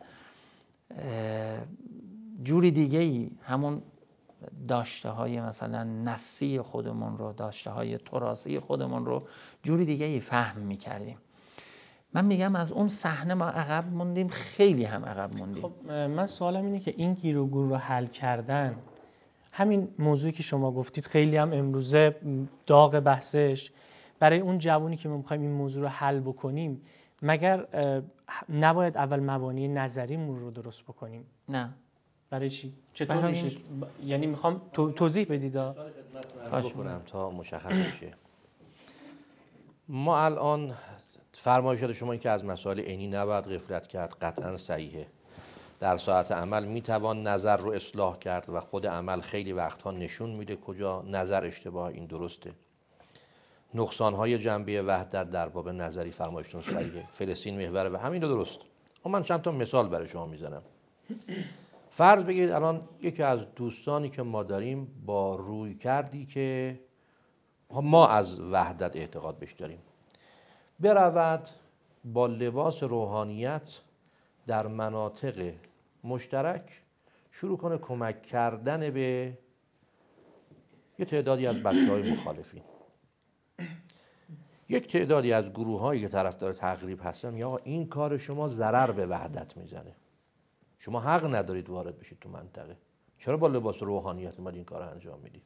جوری دیگه ای همون داشته های مثلا نصی خودمون رو، داشته های تراثی خودمون رو جوری دیگه ای فهم میکردیم. من میگم از اون صحنه ما عقب موندیم، خیلی هم عقب موندیم. خب من سوالم اینه که این گیر و گور رو حل کردن، همین موضوعی که شما گفتید خیلی هم امروزه داغ بحثش، برای اون جوانی که ما میخوایم این موضوع رو حل بکنیم، مگر نباید اول مبانی نظریمون رو درست بکنیم؟ نه. برای چی؟ چطور میشه؟ این... یعنی میخوام تو... توضیح بدید. بکنم تا مشخص بشه. ما الان فرمایشات شما این که از مسائل عینی نباید غفلت کرد، قطعا صحیحه. در ساعت عمل میتوان نظر رو اصلاح کرد و خود عمل خیلی وقتها نشون میده کجا نظر اشتباه، این درسته. نقصانهای جنبه وحدت در باب نظری فرمایشتون صحیحه، فلسطین محور و همین رو درست. اما من چند تا مثال برای شما میزنم. فرض بگیرید الان یکی از دوستانی که ما داریم با روی کردی که ما از وحدت اعتقاد بهش داریم، برود با لباس روحانیت در مناطق مشترک شروع کنه کمک کردن به یه تعدادی از بچه‌های مخالفین. یک تعدادی از گروه‌هایی که طرفدار تقریب هستن یا این کار شما ضرر به وحدت میزنه، شما حق ندارید وارد بشید تو منطقه، چرا با لباس روحانیت اومد این کار انجام میدید؟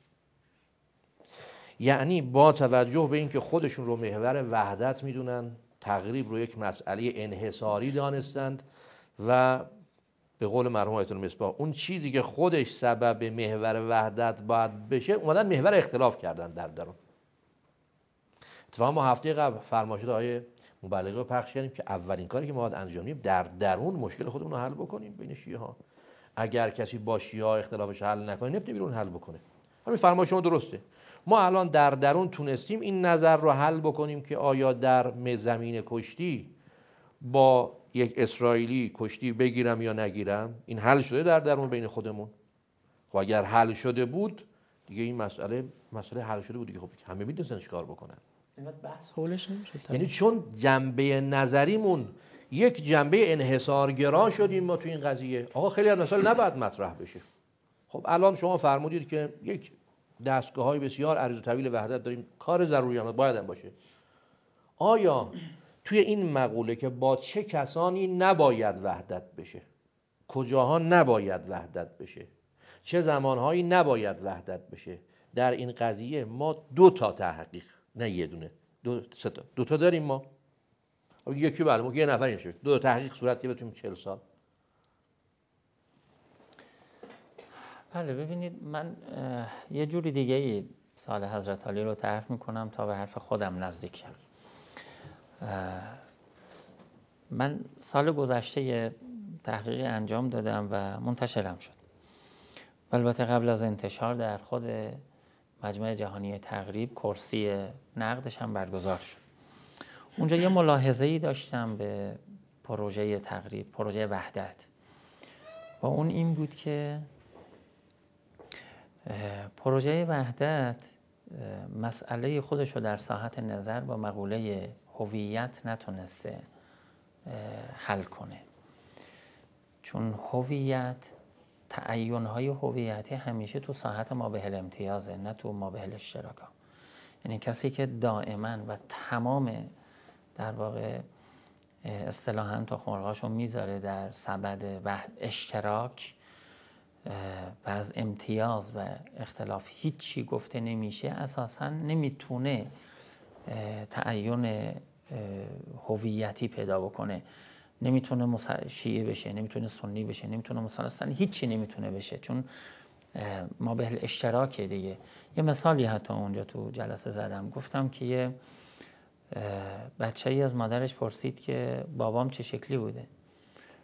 یعنی با توجه به اینکه خودشون رو محور وحدت میدونن، تقریب رو یک مسئله انحصاری دانستند و به قول مرحوم آیت المصباح اون چیزی که خودش سبب محور وحدت باید بشه اومدن محور اختلاف کردن در درون. اتفاقا ما هفته قبل فرمایشات آقای مبلغی رو پخش کردیم که اولین کاری که ما باید انجام بدیم در درون مشکل خودمون رو حل بکنیم بین شیعه ها. اگر کسی با شیعه ها اختلافش حل نکنه نمیتونه بیرون حل بکنه. همین فرمایش شما درسته. ما الان در درون تونستیم این نظر رو حل بکنیم که آیا در زمین کشتی با یک اسرائیلی کشتی بگیرم یا نگیرم، این حل شده در درون بین خودمون. خب اگر حل شده بود دیگه این مسئله مسئله حل شده بود دیگه، خب همه میدونن چیکار بکنن. اینقدر بحث حولش نمیشه. یعنی چون جنبه نظریمون یک جنبه انحصارگرا شدیم ما تو این قضیه، آقا خیلی از مسائل نباید مطرح بشه. خب الان شما فرمودید که یک دستگاه‌های بسیار عریض و طویل وحدت داریم، کار ضروری هم باید هم باشه. آیا توی این مقوله که با چه کسانی نباید وحدت بشه، کجاها نباید وحدت بشه، چه زمانهایی نباید وحدت بشه، در این قضیه ما دو تا تحقیق، نه یه دونه، دو سه تا دو تا داریم ما. یکی بله ما یه نفر اینش دو تا تحقیق صورت گرفت تو چهل سال. بله ببینید من یه جوری دیگه ای سال حضرت علی رو طرح میکنم تا به حرف خودم نزدیک شم. من سال گذشته یه تحقیقی انجام دادم و منتشرم شد. البته قبل از انتشار در خود مجمع جهانی تقریب کرسی نقدش هم برگزار شد. اونجا یه ملاحظه‌ای داشتم به پروژه تقریب، پروژه وحدت، و اون این بود که پروژه وحدت مسئله خودش رو در ساحت نظر با مقوله هویت نتونسته حل کنه، چون هویت، تعیین‌های هویتی همیشه تو ساحت مابه الامتیازه، نه تو مابه الاشتراکا. یعنی کسی که دائما و تمام در واقع اصطلاحاً تخم مرغاشو میذاره در سبد وحد اشتراک و از امتیاز و اختلاف هیچی گفته نمیشه، اساساً نمیتونه تعیین هویتی پیدا بکنه، نمیتونه شیعه بشه، نمیتونه سنی بشه، نمیتونه مثلا هیچی نمیتونه بشه، چون ما به اشتراکه دیگه. یه مثالی حتی اونجا تو جلسه زدم، گفتم که یه بچه‌ای از مادرش پرسید که بابام چه شکلی بوده،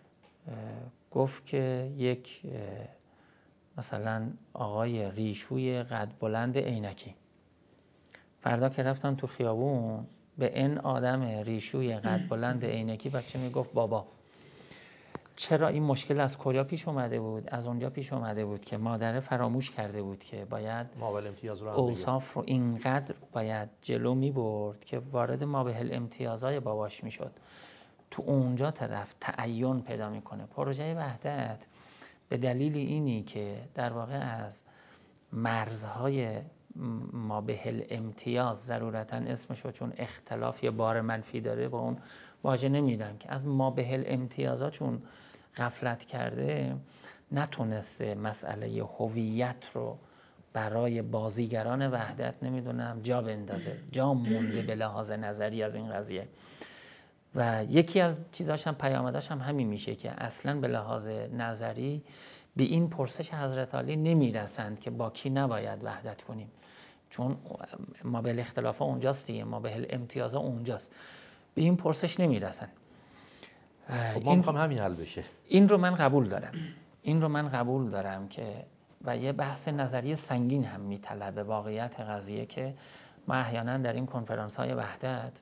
گفت که یک مثلا آقای ریشوی قد بلند عینکی، فردا که رفتم تو خیابون به این آدم ریشوی قد بلند عینکی بچه میگفت بابا. چرا این مشکل از کجا پیش اومده بود؟ از اونجا پیش اومده بود که مادره فراموش کرده بود که باید مابل امتیاز رو اوصاف رو اینقدر باید جلو می برد که وارد مابل امتیازهای باباش میشد. تو اونجا طرف تعین پیدا میکنه. پروژه وحدت به دلیل اینی که در واقع از مرزهای مابل امتیاز ضرورتاً اسمشو چون اختلاف یه بار منفی داره با اون واژه نمیدن که از مابل امتیازها چون غفلت کرده نتونسته مسئله هویت رو برای بازیگران وحدت نمیدونم جا بندازه، جا مونده به لحاظ نظری از این قضیه. و یکی از چیزاش هم پیامداش هم همین میشه که اصلا به لحاظ نظری به این پرسش حضرت علی نمیرسند که با کی نباید وحدت کنیم، چون مابل اختلاف اونجاست دیگه، مابل امتیاز اونجاست، به این پرسش نمیرسن. خب ما میخوام همین حل بشه. این رو من قبول دارم، این رو من قبول دارم که و یه بحث نظری سنگین هم میطلبه. واقعیت قضیه که ما احیانا در این کنفرانس های وحدت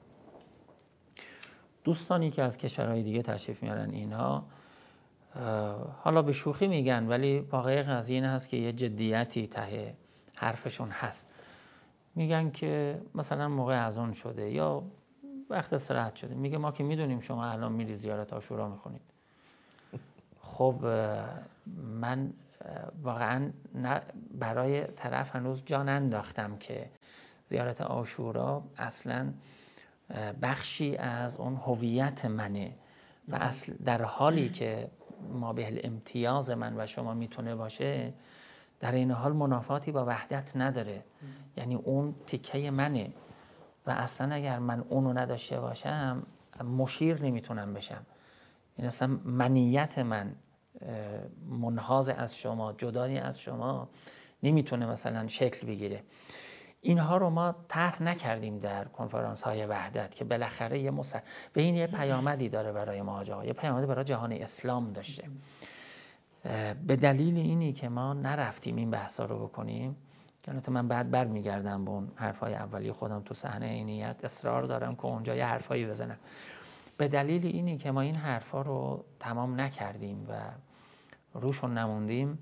دوستانی که از کشورهای دیگه تشریف میارن اینا حالا به شوخی میگن ولی واقعی قضیه این هست که یه جدیتی ته حرفشون هست. میگن که مثلا موقع اذان شده یا وقت استراحت شده، میگه ما که میدونیم شما الان میری زیارت عاشورا میخونید. خب من واقعا برای طرف هنوز جا ننداختم که زیارت عاشورا اصلا بخشی از اون هویت منه و اصل در حالی که ما به امتیاز من و شما میتونه باشه، در این حال منافاتی با وحدت نداره. یعنی اون تیکه منه و اصلا اگر من اونو نداشته باشم مشیر نمیتونم بشم. این اصلا منیت من منحاز از شما، جدایی از شما نمیتونه مثلا شکل بگیره. اینها رو ما طرح نکردیم در کنفرانس های وحدت که بالاخره یه مصر... به این یه پیامدی داره برای مهاجرها، یه پیامدی برای جهان اسلام داشته. به دلیل اینی که ما نرفتیم این بحثا رو بکنیم، که البته من بعد برمیگردم به اون حرفای اولی خودم تو صحنه عینیت، اصرار دارم که اونجا یه حرفایی بزنم. به دلیل اینی که ما این حرفا رو تمام نکردیم و روشون نموندیم،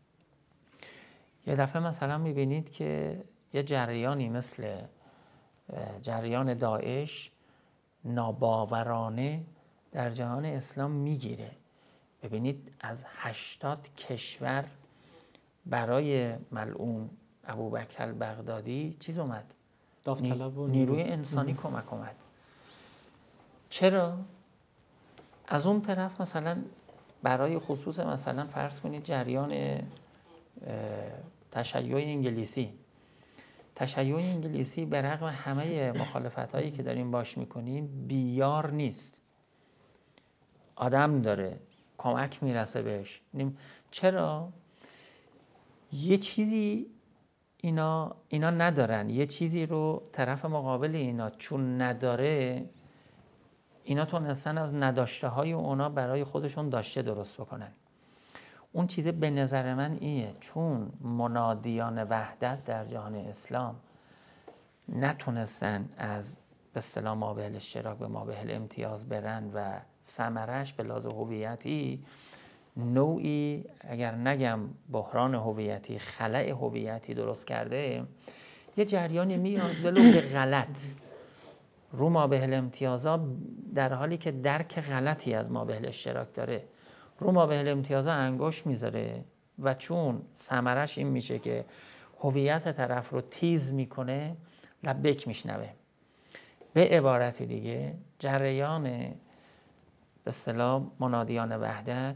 یه دفعه مثلا میبینید که یه جریانی مثل جریان داعش ناباورانه در جهان اسلام میگیره. ببینید از هشتاد کشور برای ملعون ابوبکر البغدادی چیز اومد، نیروی انسانی کمک اومد. چرا؟ از اون طرف مثلا برای خصوص مثلا فرض کنید جریان تشیع انگلیسی تشیع انگلیسی به رغم همه مخالفتایی که داریم باش میکنیم بیار نیست، آدم داره، کمک میرسه بهش. چرا؟ یه چیزی اینا اینا ندارن، یه چیزی رو طرف مقابل اینا چون نداره، اینا تونستن از نداشته های اونا برای خودشون داشته درست بکنن. اون چیزه به نظر من اینه، چون منادیان وحدت در جهان اسلام نتونستن از به اصطلاح مابل اشتراک به مابل امتیاز برن و ثمرش به لحاظ هویتی نوعی، اگر نگم بحران هویتی، خلأ هویتی درست کرده. یه جریانی میاد ولو به غلط رو مابل امتیازا، در حالی که درک غلطی از مابل اشتراک داره، رو مابل امتیازا انگشت میذاره و چون ثمرش این میشه که هویت طرف رو تیز میکنه، لبک میشنوه. به عبارت دیگه جریان به اصطلاح منادیان وحدت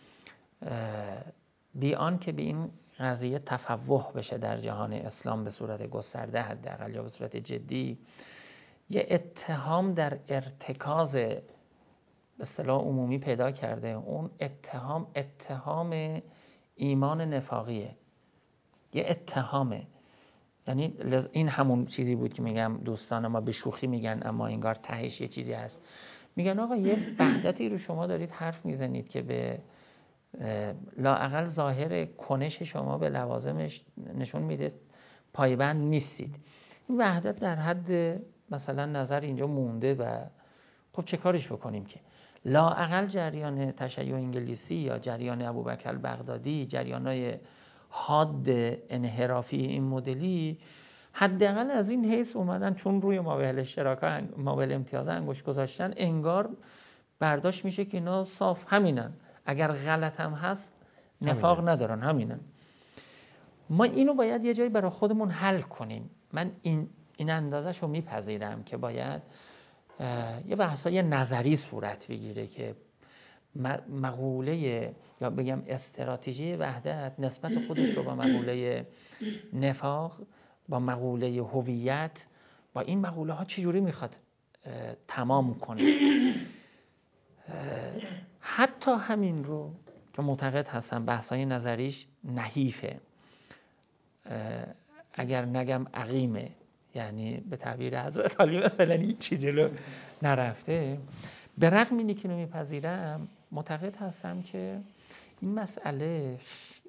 بیان که به این قضیه تفوه بشه در جهان اسلام به صورت گسترده حداقل یا به صورت جدی، یه اتهام در ارتکاز به اصطلاح عمومی پیدا کرده. اون اتهام اتهام ایمان نفاقیه، یه اتهامه. یعنی این همون چیزی بود که میگم دوستان ما به شوخی میگن اما انگار تهش یه چیزی هست. میگن آقا یه وحدتی رو شما دارید حرف میزنید که به لااقل ظاهر کنش شما به لوازمش نشون میده پایبند نیستید. این وحدت در حد مثلا نظر اینجا مونده و خب چه کارش بکنیم که لااقل جریان تشیع انگلیسی یا جریان ابوبکر البغدادی، جریانای حاد انحرافی این مدلی حداقل از این حیث اومدن چون روی مابل اشتراک مابل امتیاز انگشت گذاشتن، انگار برداشت میشه که اینا صاف همینن، اگر غلط هم هست نفاق همینه. ندارن همینن. ما اینو باید یه جایی برای خودمون حل کنیم. من این این اندازش رو میپذیرم که باید یه بحثای نظری صورت بگیره که مقوله یا بگم استراتژی وحدت نسبت خودش رو با مقوله نفاق، با مقوله هویت، با این مقوله ها چجوری میخواد تمام کنه. حتی همین رو که معتقد هستم بحثای نظریش نحیفه، اگر نگم عقیمه، یعنی به تعبیر حضرت علی مثلا این چی جلو نرفته، به رغم اینی که نمیپذیرم معتقد هستم که این مسئله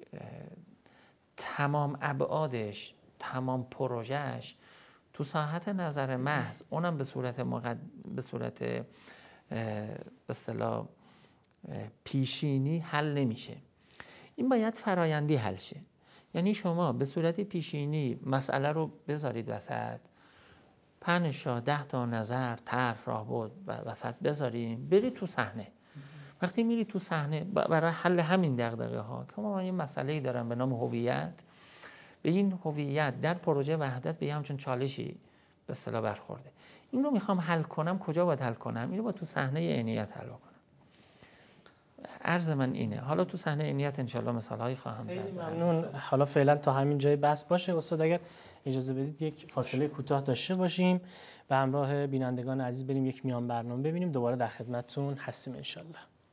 تمام ابعادش، تمام پروژهش تو ساحت نظر محض، اونم به صورت مقد... به صورت به اصطلاح پیشینی حل نمیشه. این باید فرایندی حل شه. یعنی شما به صورت پیشینی مسئله رو بذارید وسط، پنج تا ده تا نظر طرح راهبرد وسط بذاریم، برید تو صحنه. وقتی میری تو صحنه برای حل همین دغدغه ها که من یه مسئله‌ای دارم به نام هویت، به این هویت در پروژه وحدت به همچون چالشی به اصطلاح برخورده، این رو میخوام حل کنم، کجا باید حل کنم؟ اینو با تو صحنه عینیت حل کنم. عرض من اینه. حالا تو صحنه عینیت انشالله مثالهایی خواهم زد. خیلی ممنون. حالا فعلا تا همین جای بحث باشه. استاد اگر اجازه بدید یک فاصله کوتاه داشته باشیم و همراه بینندگان عزیز بریم یک میان برنامه ببینیم، دوباره در خدمتتون هستیم انشالله.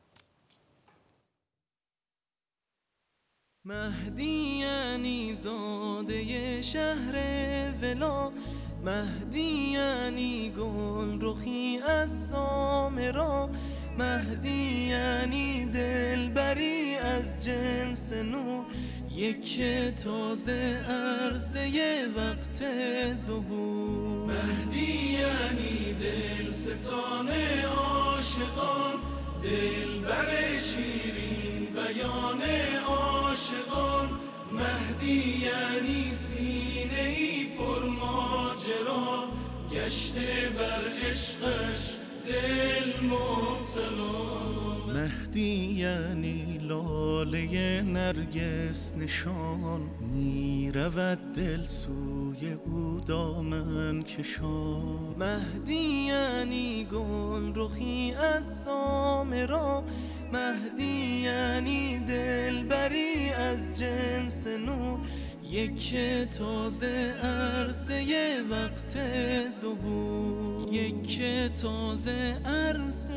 مهدی یعنی زاده شهر ولا، مهدی یعنی گل رخی از سامرا، مهدی یعنی دلبری از جنس نور، یک تازه عرصه وقت ظهور. مهدی یعنی دل ستان عاشقان، دلبر شیرین بیان عاشقان، مهدی یعنی سینه ای پر ماجرا، گشته بر عشقش دل مبتلا. مهدی یعنی لاله نرگس نشان، می رود دل سوی او دامن کشان. مهدی یعنی گل رخی از سامرا، مهدی یعنی دلبری از جنس نور، یک تازه عرصه وقت ظهور، یک تازه عرصه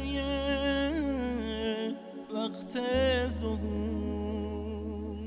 وقت ظهور.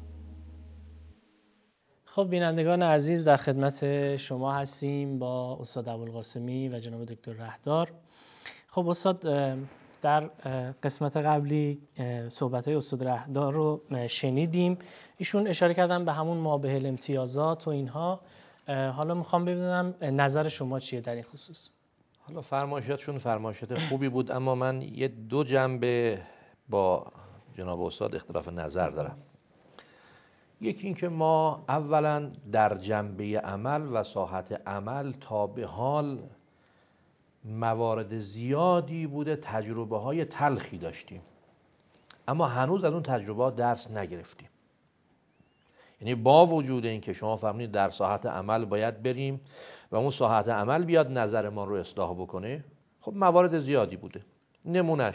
خب بینندگان عزیز، در خدمت شما هستیم با استاد ابوالقاسمی و جناب دکتر رهدار. خب استاد، در قسمت قبلی صحبت‌های استاد رهدار رو شنیدیم، ایشون اشاره کردن به همون مابهل امتیازات و اینها. حالا میخوام ببینم نظر شما چیه در این خصوص؟ حالا فرمایشاتشون فرمایشات خوبی بود، اما من یه دو جنبه با جناب استاد اختلاف نظر دارم. یکی این که ما اولا در جنبه عمل و ساحت عمل تا به حال موارد زیادی بوده، تجربه های تلخی داشتیم، اما هنوز از اون تجربه ها درس نگرفتیم. یعنی با وجود این که شما فرمودید در ساحت عمل باید بریم و اون ساحت عمل بیاد نظر ما رو اصلاح بکنه، خب موارد زیادی بوده. نمونش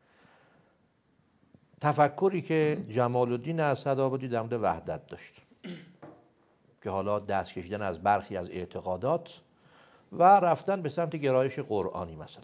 تفکری که جمال الدین اسدآبادی در مورد وحدت داشت که حالا دست کشیدن از برخی از اعتقادات و رفتن به سمت گرایش قرآنی مثلا،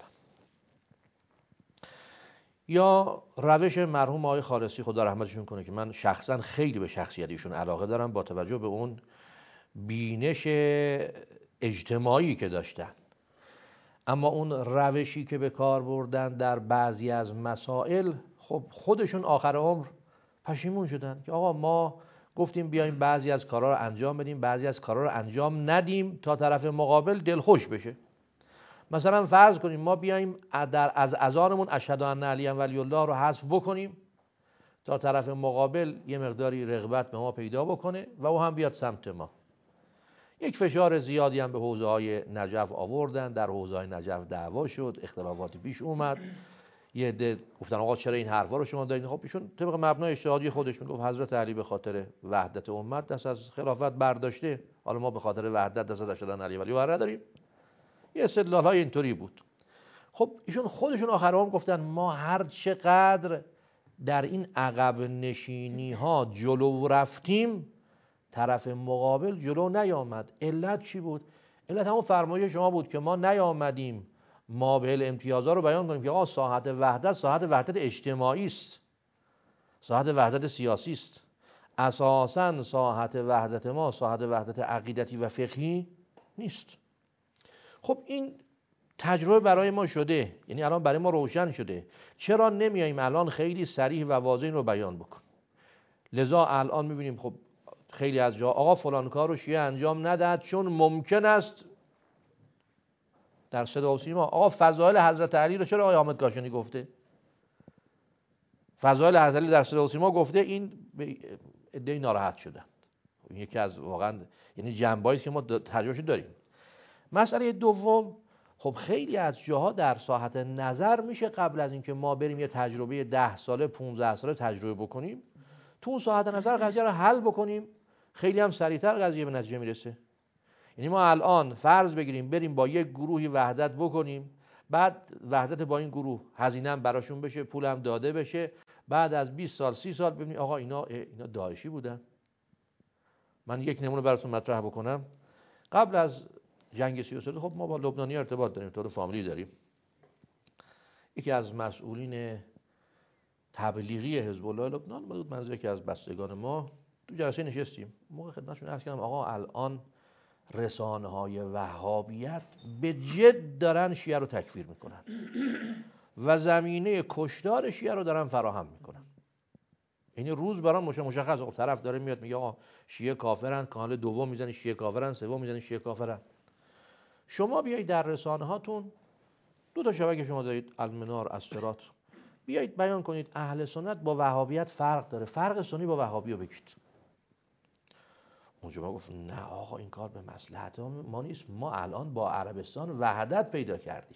یا روش مرحوم آقای خالصی خدا رحمتشون کنه که من شخصا خیلی به شخصیت ایشون علاقه دارم با توجه به اون بینش اجتماعی که داشتن. اما اون روشی که به کار بردن در بعضی از مسائل، خب خودشون آخر عمر پشیمون شدن که آقا ما گفتیم بیایم بعضی از کارها رو انجام بدیم، بعضی از کارها رو انجام ندیم تا طرف مقابل دلخوش بشه. مثلا فرض کنیم ما بیایم در از اذانمون اشهد ان علی ولی الله رو حذف بکنیم تا طرف مقابل یه مقداری رغبت به ما پیدا بکنه و او هم بیاد سمت ما. یک فشار زیادی هم به حوزه‌های نجف آوردن، در حوزه‌های نجف دعوا شد، اختلافاتی پیش اومد. یه عده گفتن آقا چرا این حرفا رو شما دارین؟ خب ایشون طبق مبنای اجتهادی خودش میگفت حضرت علی به خاطر وحدت امت دست از خلافت برداشته، حالا ما به خاطر وحدت دست از اشهد ان علی ولی الله داریم. یه استدلال‌های اینطوری بود. خب ایشون خودشون آخر هم گفتن ما هر چقدر در این عقب نشینی ها جلو رفتیم طرف مقابل جلو نیامد. علت چی بود؟ علت همون فرمایش شما بود که ما نیامدیم ما به امتیازها رو بیان کنیم که آقا ساحت وحدت ساحت وحدت اجتماعی است، ساحت وحدت سیاسی است. اساساً ساحت وحدت ما ساحت وحدت عقیدتی و فقهی نیست. خب این تجربه برای ما شده، یعنی الان برای ما روشن شده. چرا نمیاییم الان خیلی صریح و واضح این رو بیان بکن؟ لذا الان میبینیم خب خیلی از جا آقا فلان کار رو شیعه انجام ندهد چون ممکن است در صدا و سیما. آقا فضائل حضرت علی رو چرا آقای حامد کاشانی گفته؟ فضائل حضرت علی در صدا و سیما گفته، این ادعای ناراحت شدن. این یکی از واقعا یعنی جنبه‌ای است که ما تجربهش داریم. مسئله دوم، خب خیلی از جاها در ساحت نظر میشه قبل از اینکه ما بریم یه تجربه ده ساله پونزده ساله تجربه بکنیم، تو اون ساحت نظر قضیه رو حل بکنیم، خیلی هم سریعتر قضیه به نتیجه میرسه. یعنی ما الان فرض بگیریم بریم با یک گروهی وحدت بکنیم، بعد وحدت با این گروه هزینه هم براشون بشه، پول هم داده بشه، بعد از بیست سال سی سال ببینیم آقا اینا اینا داعشی بودن. من یک نمونه براتون مطرح بکنم. قبل از جنگ سی و سه خب ما با لبنانی ارتباط داریم، طور فامیلی داریم. یکی از مسئولین تبلیغی حزب الله لبنان بود، منظور یکی از بستگان ما، تو جلسه نشستیم. موقع خدمتشون عرض کردم آقا الان رسانه‌های وهابیت به جد دارن شیعه رو تکفیر میکنن و زمینه کشتار شیعه رو دارن فراهم میکنن. یعنی روز برام مشخص، خب طرف داره میاد میگه آقا شیعه کافرن، کانال دوم میزنی شیعه کافرن، سوم میزنی شیعه کافرن. شما بیایید در رسانه هاتون، دو تا شبکه شما دارید، المنار، الصراط، بیایید بیان کنید اهل سنت با وهابیت فرق داره، فرق سنی با وهابی رو بگید. اونجا ما گفت نه آقا این کار به مصلحت ما نیست، ما الان با عربستان وحدت پیدا کردیم.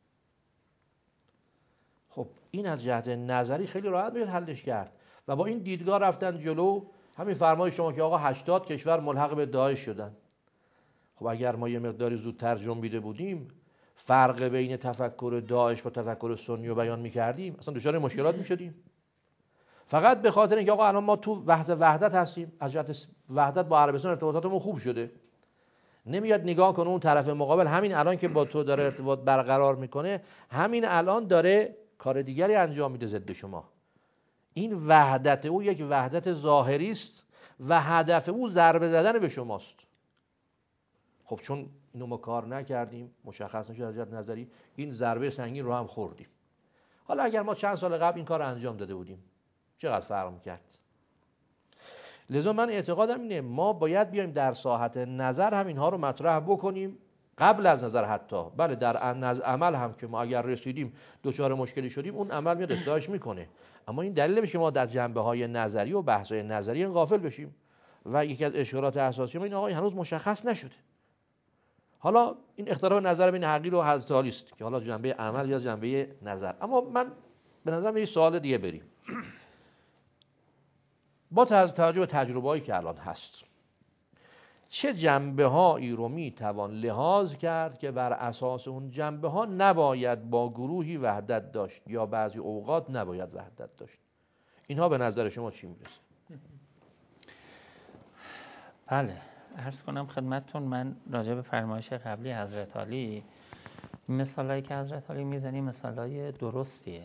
خب این از جهت نظری خیلی راحت میشه حلش کرد و با این دیدگاه رفتن جلو. همین فرمای شما که آقا هشتاد کشور ملحق به داعش شدن. خب اگر ما یه مقداری زودتر جنبیده بودیم، فرق بین تفکر داعش و تفکر سنی رو بیان می‌کردیم، اصلا دچار مشکلات می‌شدیم. فقط به خاطر اینکه آقا الان ما تو وحدت وحدت هستیم، از جهت وحدت با عربستان ارتباطاتمون خوب شده، نمیاد نگاه کنه اون طرف مقابل همین الان که با تو داره ارتباط برقرار میکنه، همین الان داره کار دیگری انجام میده ضد شما. این وحدت او یک وحدت ظاهری است و هدف او ضربه زدن به شماست. خب چون اینو ما کار نکردیم، مشخص نشد از جهت نظری، این ضربه سنگین رو هم خوردیم. حالا اگر ما چند سال قبل این کار رو انجام داده بودیم چقدر فرق می‌کرد؟ لذا من اعتقادم اینه ما باید بیایم در ساحت نظر همینها رو مطرح بکنیم، قبل از نظر حتی. بله در عمل هم که ما اگر رسیدیم دچار مشکلی شدیم، اون عمل میاد اصلاحش میکنه، اما این دلیل نمیشه ما در جنبه‌های نظری و بحث‌های نظری غافل بشیم. و یکی از اشکالات اساسی ما این آقای هنوز مشخص نشده. حالا این اختلاف نظر بین حقیر و حضرت علی است که حالا جنبه عمل یا جنبه نظر. اما من به نظرم یه سوال دیگه بریم. با توجه به تجربه‌ای که الان هست، چه جنبه‌هایی رو میتوان لحاظ کرد که بر اساس اون جنبه‌ها نباید با گروهی وحدت داشت یا بعضی اوقات نباید وحدت داشت؟ اینها به نظر شما چی میرسه؟ بله، عرض کنم خدمتتون، من راجع به فرمایش قبلی حضرت علی، مثالایی که حضرت علی میزنی مثالای درستیه،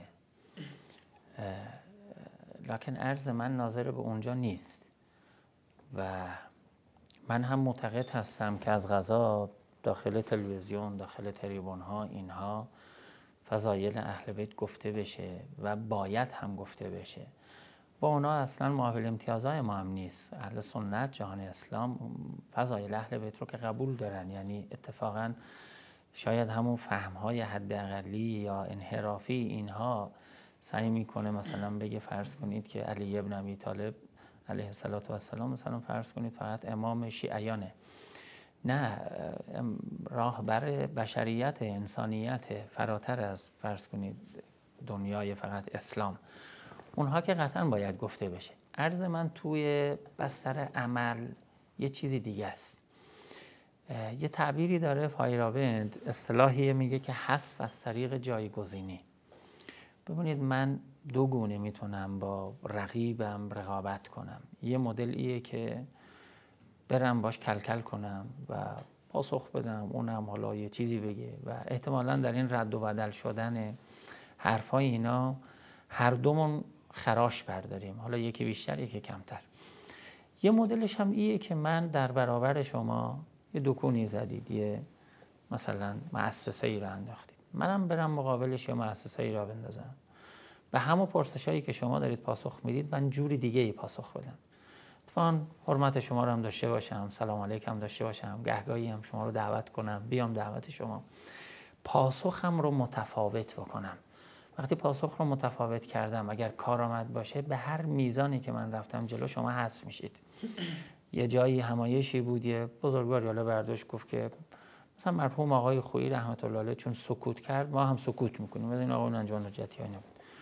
لکن عرض من ناظر به اونجا نیست و من هم معتقد هستم که از قضا داخل تلویزیون، داخل تریبون ها، اینها فضایل اهل بیت گفته بشه و باید هم گفته بشه. با اونا اصلا معامل امتیازهای ما هم نیست. اهل سنت جهان اسلام فضایل اهل بیت رو که قبول دارن، یعنی اتفاقا شاید همون فهمهای حداقلی یا انحرافی اینها سعی میکنه مثلا بگه فرض کنید که علی ابن ابی طالب علیه السلام مثلا فرض کنید فقط امام شیعیانه. نه، راهبر بشریت، انسانیت، فراتر از فرض کنید دنیای فقط اسلام. اونها که قطعا باید گفته بشه. عرض من توی بستر عمل یه چیزی دیگه است. یه تعبیری داره فایراوند، اصطلاحی میگه که حذف از طریق جایگزینی. ببینید من دو گونه میتونم با رقیبم رقابت کنم. یه مدل ایه که برم باش کلکل کنم و پاسخ بدم، اونم حالا یه چیزی بگه و احتمالاً در این رد و بدل شدن حرفای اینا هر دومون خراش برداریم، حالا یکی بیشتر یکی کمتر. یه مدلش هم ایه که من در برابر شما یه دکونی زدید، یه مثلا مؤسسه ای را انداختید، منم برم مقابلش یه مؤسسه ای را بندازم، به همون پرسشایی که شما دارید پاسخ میدید من جوری دیگه ای پاسخ بدم. اتفاقاً حرمت شما رو هم داشته باشم، سلام علیکم داشته باشم، گهگاهی هم شما رو دعوت کنم، بیام دعوت شما، پاسخم رو متفاوت بکنم. وقتی پاسخ رو متفاوت کردم اگر کارآمد باشه به هر میزانی که من رفتم جلو شما حذف میشید. یه جایی همایشی بود، یه بزرگوار یالا برداشت گفت که مثلا مرحوم آقای خویی رحمت الله علیه چون سکوت کرد ما هم سکوت میکنیم. این آقای انجمن حجتی ها نبود.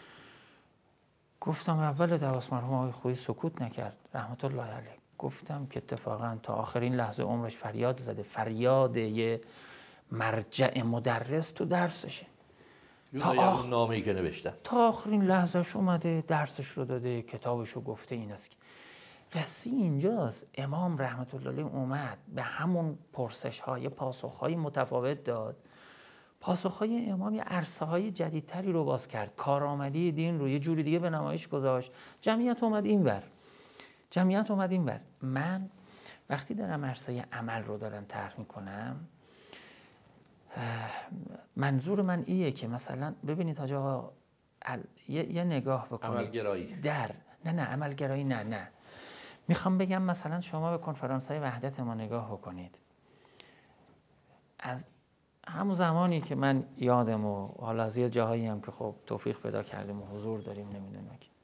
گفتم اول دعواست مرحوم آقای خویی سکوت نکرد رحمت الله علیه. گفتم که اتفاقا تا آخرین لحظه عمرش فریاد زده، فریاد یه مرجع مدرس تو درسشه. تا آخ... نامه‌ای که نوشتن تا آخرین لحظهش اومده درسش رو داده، کتابش رو گفته. این است که قصه اینجاست. امام رحمت الله علیه اومد به همون پرسش های پاسخ های متفاوت داد. پاسخ های امام یه عرصه های جدیدتری رو باز کرد، کارآمدی دین رو یه جوری دیگه به نمایش گذاشت. جمعیت اومد اینور، جمعیت اومد اینور. من وقتی دارم عرصه عمل رو دارم طرح میکنم، منظور من ایه که مثلا ببینید حاج آقا یه،, یه نگاه بکنید عملگرایی در نه نه عملگرایی نه نه میخوام بگم مثلا شما به کنفرانس های وحدت ما نگاه بکنید. از همون زمانی که من یادم و حالا از یه جاهایی هم که خب توفیق پیدا کردیم و حضور داریم نمیدونم که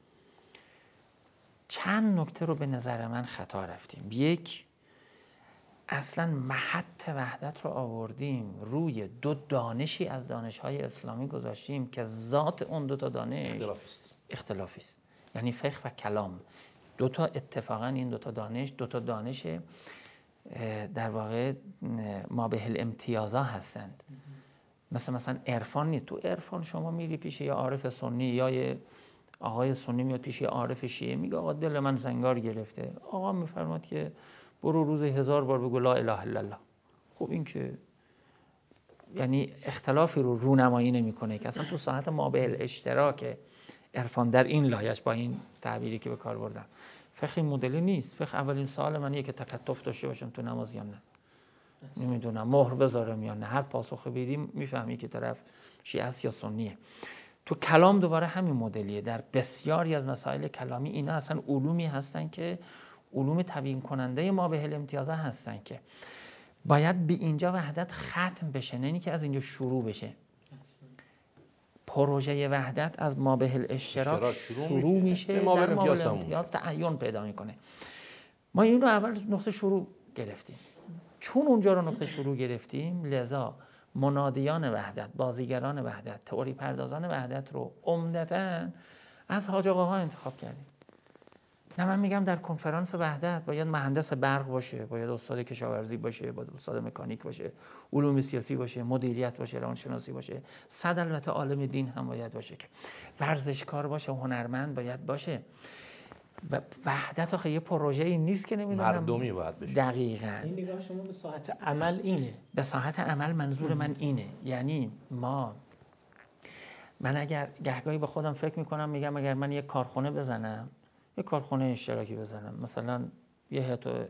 چند نکته رو به نظر من خطا رفتیم. یک، اصلا محط وحدت رو آوردیم روی دو دانشی از دانش‌های اسلامی گذاشتیم که ذات اون دو تا دانش اختلافی است. یعنی فقه و کلام، دو تا اتفاقا این دو تا دانش دو تا دانش در واقع ما به الامتیازا هستند. مثلا مثلا عرفان نیست. تو عرفان شما میری پیش یه عارف سنی یا یه آقای سنی میاد پیش یه عارف شیعه میگه آقا دل من زنگار گرفته، آقا میفرماد که برو روز هزار بار بگو لا اله الا الله. خب این که یعنی اختلافی رو رونمایی نمیکنه که اصلا تو ساحت ما به الاشتراک عرفان در این لایش با این تعبیری که به کار بردم. فقه این مدلی نیست. فقه اولین سوال منیه که تکتف داشته باشم تو نماز یا نه، نمیدونم مهر بذارم یا نه. هر پاسخ بدیم میفهمی که طرف شیعه است یا سنیه. تو کلام دوباره همین مدلیه. در بسیاری از مسائل کلامی اینا اصلا علومی هستن که علوم تبیین کننده ما به الامتیازها هستن که باید به اینجا وحدت ختم بشه، نه اینکه از اینجا شروع بشه. پروژه وحدت از ما به الاشتراک شروع, شروع میشه، در ما به الامتیاز تعین پیدا میکنه. ما این رو اول نقطه شروع گرفتیم. چون اونجا رو نقطه شروع گرفتیم لذا منادیان وحدت، بازیگران وحدت، تئوری پردازان وحدت رو عمدتاً از حاج آقاها انتخاب کردیم. نه من میگم در کنفرانس وحدت باید مهندس برق باشه، باید استاد کشاورزی باشه، باید استاد مکانیک باشه، علوم سیاسی باشه، مدیریت باشه، روانشناسی باشه، صد البته عالم دین هم باید باشه، که ورزشکار باشه، هنرمند باید باشه. و وحدت آخه یه پروژه‌ای نیست که نمیدونم مردمی باید بشه. دقیقاً این نگاه شما به ساحت عمل اینه. به ساحت عمل منظور من اینه. یعنی ما من اگر گهگاهی به خودم فکر میکنم میگم اگر من یه کارخونه بزنم، یه کارخونه اشتراکی بزنم، مثلا یه هیئت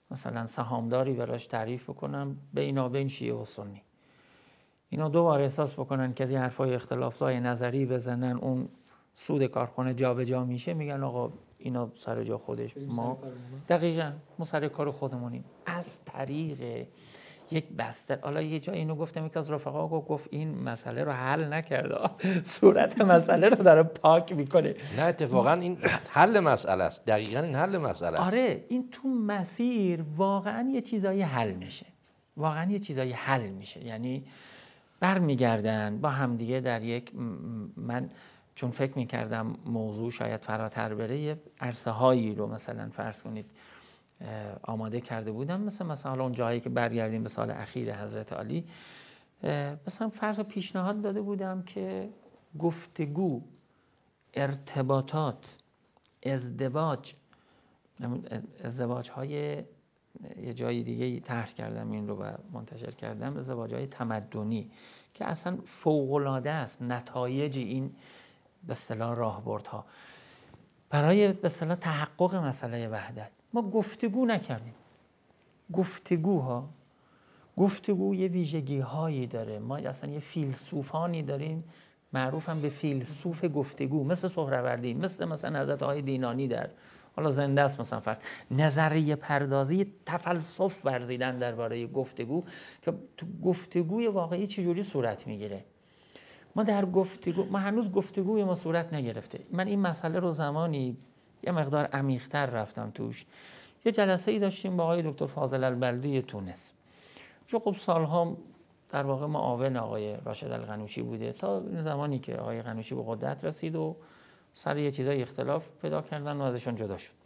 مثلا سهامداری براش تعریف بکنم بینابین شیعه و سنی، اینا دو بار احساس بکنن که از این حرفای اختلاف‌های نظری بزنن، اون سود کارخانه جابجا میشه، میگن آقا اینا سر جا خودش، ما دقیقاً ما سر کار خودمونیم. از طریق یک بستر، حالا یه جا اینو گفتم، یک از رفقا گفت گفت این مسئله رو حل نکرده، صورت مسئله رو داره پاک میکنه. نه اتفاقا این حل مسئله است، دقیقاً این حل مسئله است. آره این تو مسیر واقعاً یه چیزایی حل میشه، واقعاً یه چیزایی حل میشه، یعنی برمیگردن با هم دیگه در یک، من چون فکر میکردم موضوع شاید فراتر بره، یه عرصه هایی رو مثلا فرض کنید آماده کرده بودم، مثلا مثلا اون جایی که برگردیم به سال اخیر حضرت علی، مثلا فرض پیشنهاد داده بودم که گفتگو، ارتباطات، ازدواج، ازدواج های یه جای دیگه طرح کردم این رو و منتشر کردم، ازدواج های تمدنی که اصلا فوق‌العاده است نتایج این به اصطلاح راهبردها برای به اصطلاح تحقق مسئله وحدت. ما گفتگو نکردیم. گفتگوها گفتگو یه ویژگی هایی داره، ما اصلا یه فیلسوفانی داریم معروف هم به فیلسوف گفتگو، مثل سهروردی، مثل مثلا حضرت آقای دینانی در حالا زنده است، مثلا فرق نظریه پردازی تفلسف ورزیدن درباره گفتگو که تو گفتگوی واقعی چجوری صورت میگیره. ما در گفتگو، ما هنوز گفتگوی ما صورت نگرفته. من این مسئله رو زمانی یه مقدار عمیق‌تر رفتم توش. یه جلسه ای داشتیم با آقای دکتر فاضل البلدی تونس، چون خب سالها در واقع معاون آقای راشد القنوشی بوده تا این زمانی که آقای قنوشی به قدرت رسید و سر یه چیزای اختلاف پیدا کردن و ازشون جدا شد.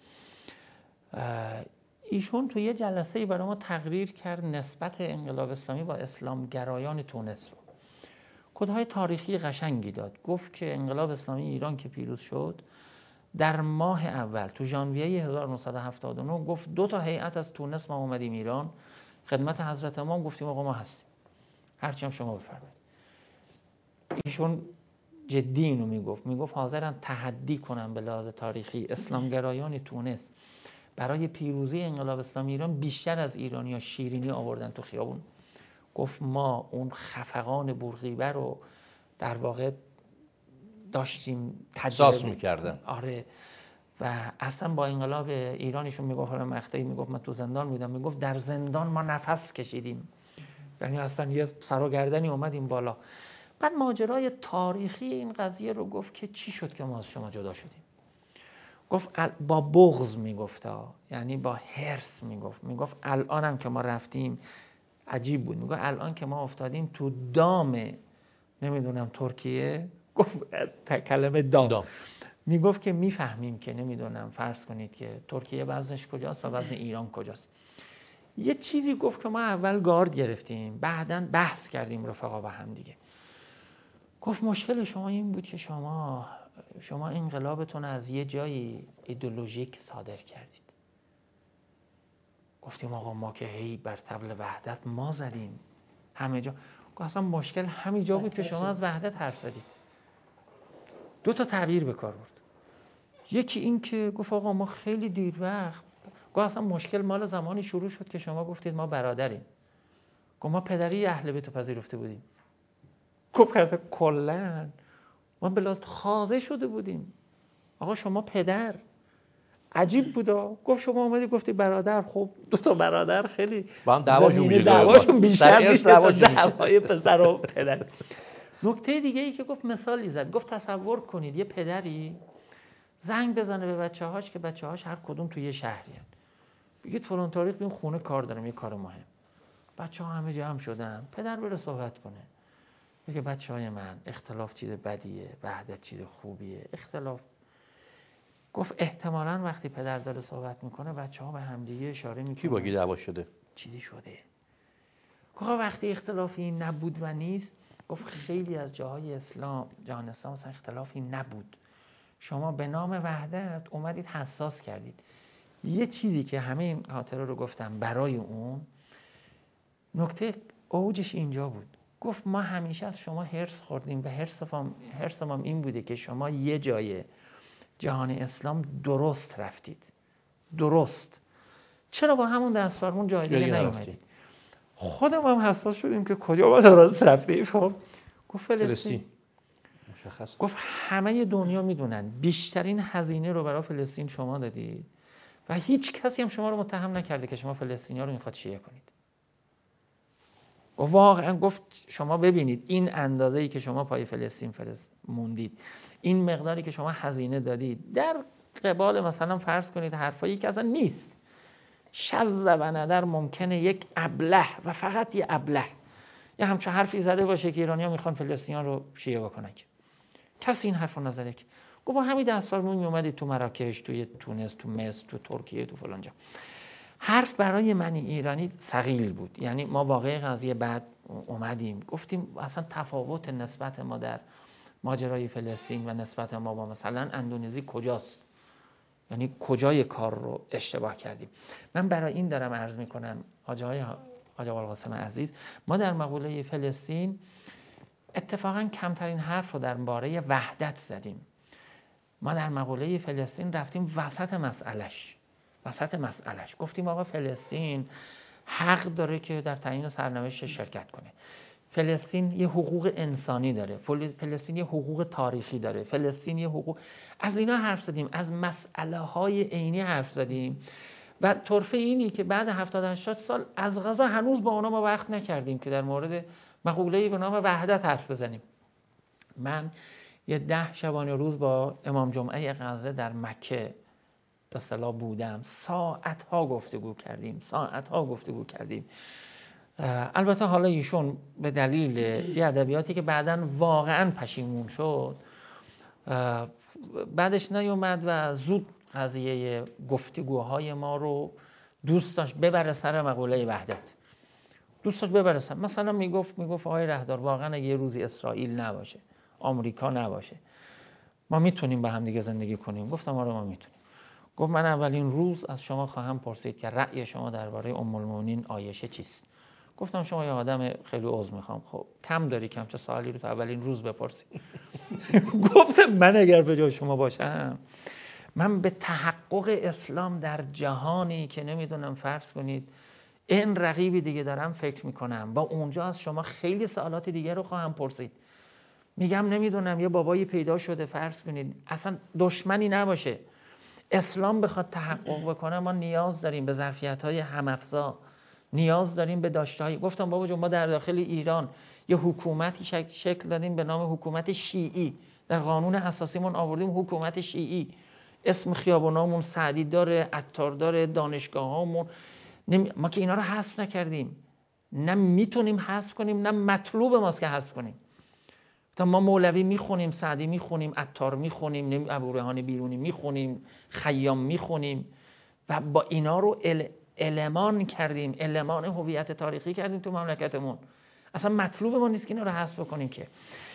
ایشون تو یه جلسه ای برای ما تقریر کرد نسبت انقلاب اسلامی با اسلامگرایان تونس رو. کدهای تاریخی قشنگی داد. گفت که انقلاب اسلامی ایران که پیروز شد در ماه اول تو ژانویه هزار و نهصد و هفتاد و نه گفت دو تا هیئت از تونس ما اومدیم ایران، خدمت حضرت امام گفتیم آقا ما هستیم، هرچی هم شما بفرمایید. ایشون جدی اینو میگفت، میگفت حاضرن تحدی کنن به لحاظ تاریخی اسلامگرایان تونس برای پیروزی انقلاب اسلامی ایران بیشتر از ایرانی‌ها شیرینی آوردن تو خیابون. گفت ما اون خفقان بورقیبه رو در واقع داشتیم تجربه می‌کردن. آره و اصلا با انقلاب ایرانشون میگفت، حالا مقطعی میگفت من تو زندان بودم، میگفت در زندان ما نفس کشیدیم، یعنی اصلا یه سر و گردنی اومدیم بالا. بعد ماجرای تاریخی این قضیه رو گفت که چی شد که ما از شما جدا شدیم. گفت با بغض میگفتا، یعنی با حرص میگفت، میگفت الانم که ما رفتیم، عجیب بود، میگفت الان که ما افتادیم تو دام نمیدونم ترکیه، گفت کلمه دام, دام. میگفت که میفهمیم که نمیدونم فرض کنید که ترکیه وزنش کجاست و وزن ایران کجاست. یه چیزی گفت که ما اول گارد گرفتیم، بعداً بحث کردیم رفقا با هم دیگه. گفت مشکل شما این بود که شما شما انقلابتون از یه جایی ایدئولوژیک صادر کردید. گفتیم آقا ما که هی بر طبل وحدت ما زدیم همه جا. گفت اصلا مشکل همین جا بود که شما از وحدت حرف زدید. دو تا تعبیر به کار برد. یکی این که گفت آقا ما خیلی دیر وقت، گفت اصلا مشکل مال زمانی شروع شد که شما گفتید ما برادریم. گفت ما پدری اهل بیت پذیرفته بودیم. گفت که کلاً ما بلاست خازه شده بودیم. آقا شما پدر، عجیب بودا. گفت شما اومدی گفتی برادر، خب دو تا برادر خیلی با هم دعواشون میشه، دعواشون بیشتر میشه تا دعوای پسر و پدر. نکته دیگه ای که گفت مثالی زد، گفت تصور کنید یه پدری زنگ بزنه به بچه‌هاش که بچه‌هاش هر کدوم توی یه شهری هن. بگید فلان تاریخ بیام خونه کار دارم، یه کار مهم. بچه‌ها همه جمع شدن، پدر بره صحبت کنه. میگه بچه‌های من اختلاف چیز بدیه، وحدت چیز خوبیه. اختلاف، گفت احتمالاً وقتی پدر داره صحبت میکنه بچه‌ها به هم دیگه اشاره میکنن کی با کی دعوا شده، چیزی شده. گفت وقتی اختلافی نبود و نیست، گفت خیلی از جاهای اسلام، جهان اسلام اصلا اختلافی نبود، شما به نام وحدت اومدید حساس کردید. یه چیزی که همه این خاطره رو گفتم برای اون نکته اوجش اینجا بود. گفت ما همیشه از شما هرس خوردیم و هرسمون این بوده که شما یه جای جهان اسلام درست رفتید، درست چرا با همون دستفرمون جای دیگه جایی نیومدید؟ خودم هم حساس شدیم که کجا باید راست رفتیم. خب گفت فلسطین. فلسطین مشخص. گفت همه دنیا میدونن بیشترین هزینه رو برای فلسطین شما دادید و هیچ کسی هم شما رو متهم نکرده که شما فلسطینیا رو میخواد شیعه کنید. و واقعا گفت شما ببینید این اندازه‌ای که شما پای فلسطین فلسطین موندید، این مقداری که شما هزینه دادید، در قبال مثلا فرض کنید حرفایی که اصلا نیست، شذ و ندر ممکنه یک ابله و فقط یه ابله یه همچه حرفی زده باشه که ایرانی‌ها میخوان فلسطینیان رو شیعه بکنن، کسی این حرفو نزده. که گفت با همین دستفرمون میومدید تو مراکش، توی تونس، تو مصر، تو ترکیه، تو فلان جا. حرف برای من ایرانی ثقیل بود. یعنی ما واقعا قضیه بعد اومدیم گفتیم اصلا تفاوت نسبت ما در ماجرای فلسطین و نسبت ما با مثلا اندونزی کجاست؟ یعنی کجای کار رو اشتباه کردیم؟ من برای این دارم عرض میکنم حاج آقای حاج ابوالقاسم عزیز، ما در مقوله فلسطین اتفاقا کمترین حرف رو درباره وحدت زدیم. ما در مقوله فلسطین رفتیم وسط مسئلهش وسط مسئلهش گفتیم آقا فلسطین حق داره که در تعیین سرنوشت شرکت کنه، فلسطین یه حقوق انسانی داره، فلسطین یه حقوق تاریخی داره، فلسطین یه حقوق، از اینا حرف زدیم، از مسئله های عینی حرف زدیم. و طرفه اینی که بعد هفتاد هشتاد سال از قضا هنوز با اونا ما وقت نکردیم که در مورد مقوله‌ای به نام وحدت حرف بزنیم. من یه ده شبانه روز با امام جمعه غزه در مکه به اصطلاح بودم، ساعت ها گفتگو کردیم ساعت ها گفتگو کردیم. البته حالا ایشون به دلیل یه ادبیاتی که بعداً واقعاً پشیمون شد بعدش نیومد و زود قضیه گفتگوهای ما رو دوست داشت ببره سر مقوله وحدت، دوست داشت ببره سر. مثلا میگفت میگفت آقای رهدار واقعاً اگه یه روزی اسرائیل نباشه، آمریکا نباشه، ما میتونیم با هم دیگه زندگی کنیم؟ گفتم آره ما میتونیم. گفت من اولین روز از شما خواهم پرسید که رأی شما درباره ام المؤمنین عایشه چیست؟ گفتم شما یه آدم خیلی عذر میخوام، خب کم داری کم چه سوالی رو تو اولین روز بپرسی؟ گفتم من اگر به جای شما باشم، من به تحقق اسلام در جهانی که نمیدونم فرض کنید این رقیبی دیگه دارم فکر میکنم، با اونجا از شما خیلی سوالات دیگه رو خواهم پرسید. میگم نمیدونم یه بابایی پیدا شده فرض کنید اصلا دشمنی نباشه، اسلام بخواد تحقق بکنه ما نیاز داریم به ظرفیت‌های هم‌افزا، نیاز داریم به داشته‌های. گفتم بابا جون ما در داخل ایران یه حکومتی شک... شکل دادیم به نام حکومت شیعی، در قانون اساسیمون آوردیم حکومت شیعی، اسم خیابونامون سعدی داره، عطار داره، دانشگاهامون نمی... ما که اینا رو حذف نکردیم، نه میتونیم حذف کنیم نه مطلوب ماست که حذف کنیم. تا ما مولوی میخونیم، سعدی میخونیم، عطار میخونیم، نمی ابوریحان بیرونی میخونیم، خیام میخونیم و با اینا رو ال... المان کردیم، المان هویت تاریخی کردیم تو مملکتمون. اصلا مطلوب ما نیست که اینا رو حذف کنیم که.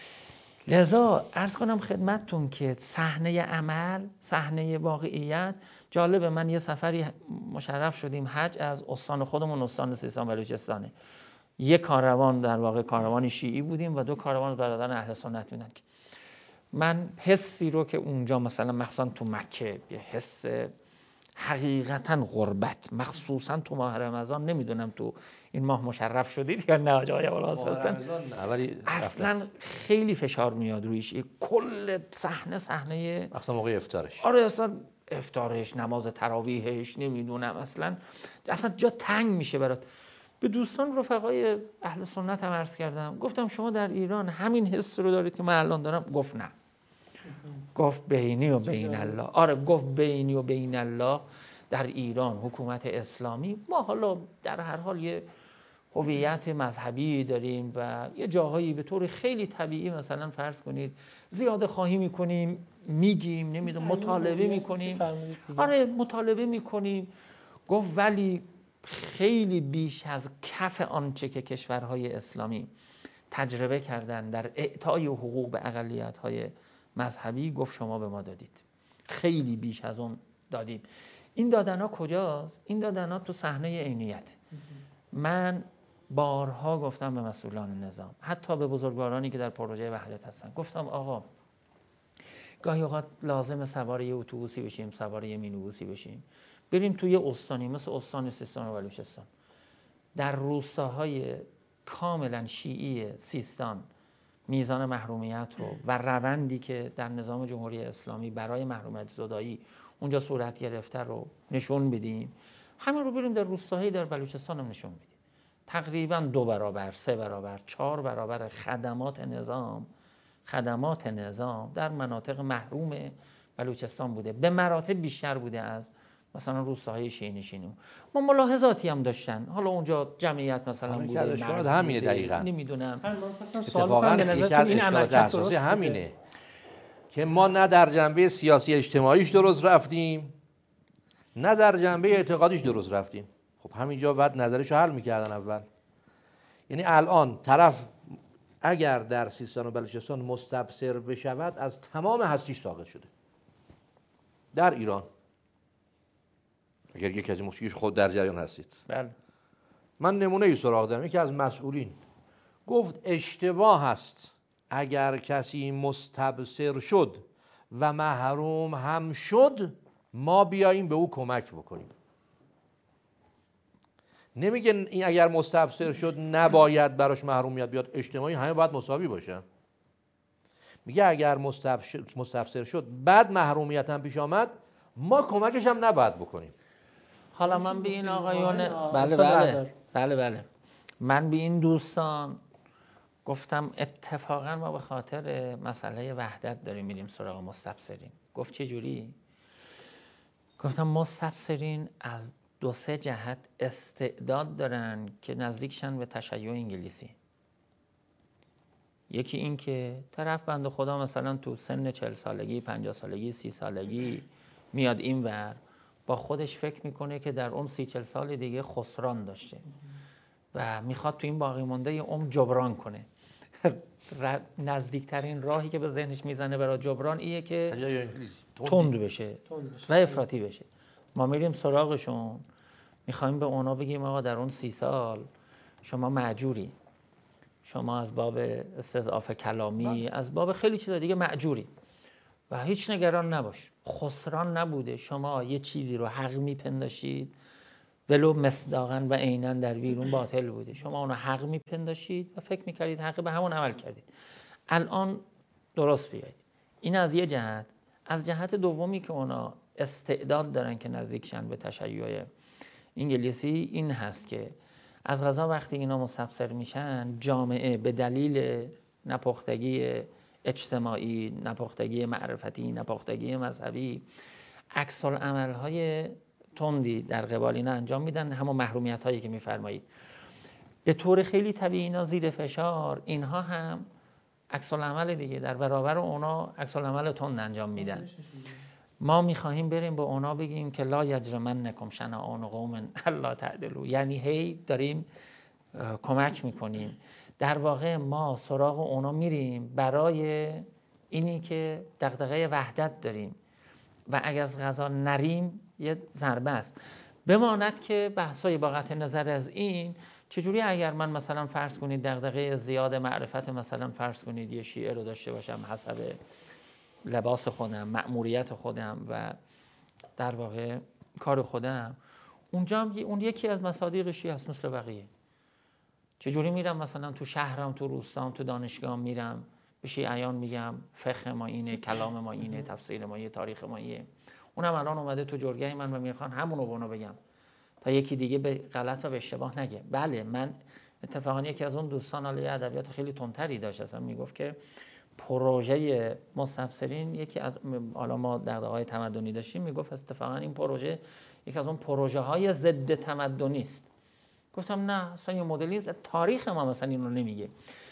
لذا عرض کنم خدمتتون که صحنه عمل، صحنه واقعیت جالبه. من یه سفری مشرف شدیم حج از استان خودمون، استان سیستان بلوچستانه. یک کاروان در واقع کاروان شیعی بودیم و دو کاروان برادران اهل سنت بودن. من حسی رو که اونجا مثلا مخصوصا تو مکه یه حس حقیقتا غربت، مخصوصا تو ماه رمضان، نمیدونم تو این ماه مشرف شدید یا نه جای والا اصلا خیلی فشار میاد رویش، کل صحنه صحنه اصلا موقع افطارش، آره اصلا افطارش، نماز تراویحش، نمیدونم اصلا اصلا جا تنگ میشه برات. به دوستان رفقای اهل سنت هم عرض کردم، گفتم شما در ایران همین حس رو دارید که من الان دارم؟ گفت نه. گفت بینی و بین الله. آره گفت بینی و بین الله در ایران حکومت اسلامی، ما حالا در هر حال یه هویت مذهبی داریم و یه جاهایی به طور خیلی طبیعی مثلا فرض کنید زیاده خواهی میکنیم، میگیم، نمیدونم مطالبه میکنیم، آره مطالبه میکنیم. گفت ولی خیلی بیش از کف آنچه که کشورهای اسلامی تجربه کردن در اعطای حقوق به اقلیت‌های مذهبی، گفت شما به ما دادید، خیلی بیش از اون دادیم. این دادن‌ها کجاست؟ این دادن‌ها تو صحنه عینیت. من بارها گفتم به مسئولان نظام، حتی به بزرگوارانی که در پروژه وحدت هستن، گفتم آقا گاهی اوقات لازم سوار یه اتوبوسی بشیم، سوار یه مینیبوسی بشیم، بریم توی استانی مثل استان سیستان و بلوچستان، در روستاهای کاملا شیعی سیستان میزان محرومیت رو و روندی که در نظام جمهوری اسلامی برای محرومیت زدایی اونجا صورت گرفته رو نشون بدیم. همین رو بریم در روستاهای در بلوچستان هم نشون بدیم. تقریبا دو برابر، سه برابر، چهار برابر خدمات نظام خدمات نظام در مناطق محروم بلوچستان بوده، به مراتب بیشتر بوده از مثلا روستاهای شیعه نشینی. ما ملاحظاتی هم داشتن، حالا اونجا جمعیت مثلا بوده، شاید همینه دقیقاً. نمیدونم اتفاقاً یکی از اشکالات اساسی همینه که ما نه در جنبه سیاسی اجتماعیش درست رفتیم، نه در جنبه اعتقادیش درست رفتیم. خب همینجا بعد نظرشو حل میکردن اول. یعنی الان طرف اگر در سیستان و بلوچستان مستبصر بشود از تمام هستیش ساقط شده. در ایران اگر یک از این موسیقیش خود در جریان هستید، بله، من نمونه ای سراغ دارم. یکی از مسئولین گفت اشتباه است اگر کسی مستبصر شد و محروم هم شد ما بیاییم به او کمک بکنیم. نمیگه این اگر مستبصر شد نباید براش محرومیت بیاد، اجتماعی همه باید مساوی باشن. میگه اگر مستبصر شد بعد محرومیت هم پیش آمد ما کمکش هم نباید بکنیم. حالا من به این آقایون بله بله بله بله من به این دوستان گفتم اتفاقا ما به خاطر مسئله وحدت داریم میریم سراغ مستبصرین. گفت چه جوری؟ گفتم مستبصرین از دو سه جهت استعداد دارن که نزدیکشن به تشیع انگلیسی. یکی این که طرف بنده خدا مثلا تو سن چهل سالگی، پنجاه سالگی، سی سالگی میاد این ور، با خودش فکر میکنه که در اون سی چهل سال دیگه خسران داشته و میخواد تو این باقی مونده عمر جبران کنه. نزدیکترین راهی که به ذهنش میزنه برای جبران ایه که تند بشه و افراطی بشه. ما میریم سراغشون، میخوایم به اونا بگیم آقا در اون سی سال شما مأجوری، شما از باب استضعاف کلامی، از باب خیلی چیزا دیگه مأجوری و هیچ نگران نباش، خسران نبوده. شما یه چیزی رو حق میپنداشید ولو مصداقاً و عیناً در بیرون باطل بوده، شما اونو حق میپنداشید و فکر میکردید حق، به همون عمل کردید. الان درست بیاید. این از یه جهت. از جهت دومی که اونا استعداد دارن که نزدیکشن به تشیع انگلیسی این هست که از قضا وقتی اینا مستبصر میشن جامعه به دلیل نپختگی اجتماعی، نپختگی معرفتی، نپختگی مذهبی عکس العمل‌های تندی در قبال اینا انجام میدن، همون محرومیت هایی که میفرمایید. به طور خیلی طبیعی اینا زیر فشار، اینها هم عکس العمل دیگه در برابر اونا عکس العمل تند انجام میدن. ما میخواهیم بریم به اونا بگیم که لا یجرمنکم شنآن قوم الا تعدلوا، یعنی هی داریم کمک میکنیم. در واقع ما سراغ اونا میریم برای اینی که دغدغه وحدت داریم و اگر از قضا نریم یه ضربه است. بماند که بحثای با قطع نظر از این چجوری اگر من مثلا فرض کنید دغدغه زیاد معرفت، مثلا فرض کنید یه شیعه رو داشته باشم حسب لباس خودم، مأموریت خودم و در واقع کار خودم، اونجا هم اون یکی از مصادیق شیعه است مثل بقیه. چجوری میرم مثلا تو شهرم، تو روستام، تو دانشگاه میرم به شیعیان میگم فقه ما اینه، کلام ما اینه، تفسیر ما اینه، تاریخ ما اینه. اونم الان اومده تو جرگه من و میرخوان همونو بونو بگم تا یکی دیگه به غلط و به اشتباه نگه. بله من اتفاقا یکی از اون دوستان علی ادبیات خیلی تندتری داشت، اصلا میگفت که پروژه مستبصرین یکی از، حالا ما دغدغه‌های تمدنی داشتیم، میگفت اتفاقا این پروژه یکی از اون پروژه های ضد تمدنی است. گفتم نه اصلا یه مدلی تاریخ ما مثلا این رو نمیگه.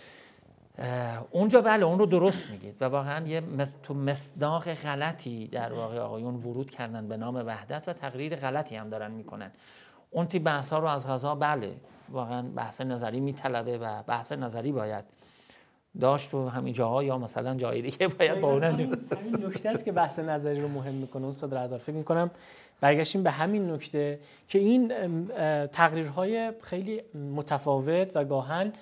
اونجا بله اون رو درست میگید و واقعا یه تو مصداق غلطی در واقع آقایون ورود کردن به نام وحدت و تقریر غلطی هم دارن میکنن. اون تی بحث ها رو از قضا بله واقعا بحث نظری میطلبه و بحث نظری باید داشت تو همین جاها یا مثلا جای دیگه باید با اون همین نکته است که بحث نظری رو مهم میکنه. استاد رهدار فکر میکنم برگشتیم به همین نکته که این تقریرهای خیلی متفاوت و گاهن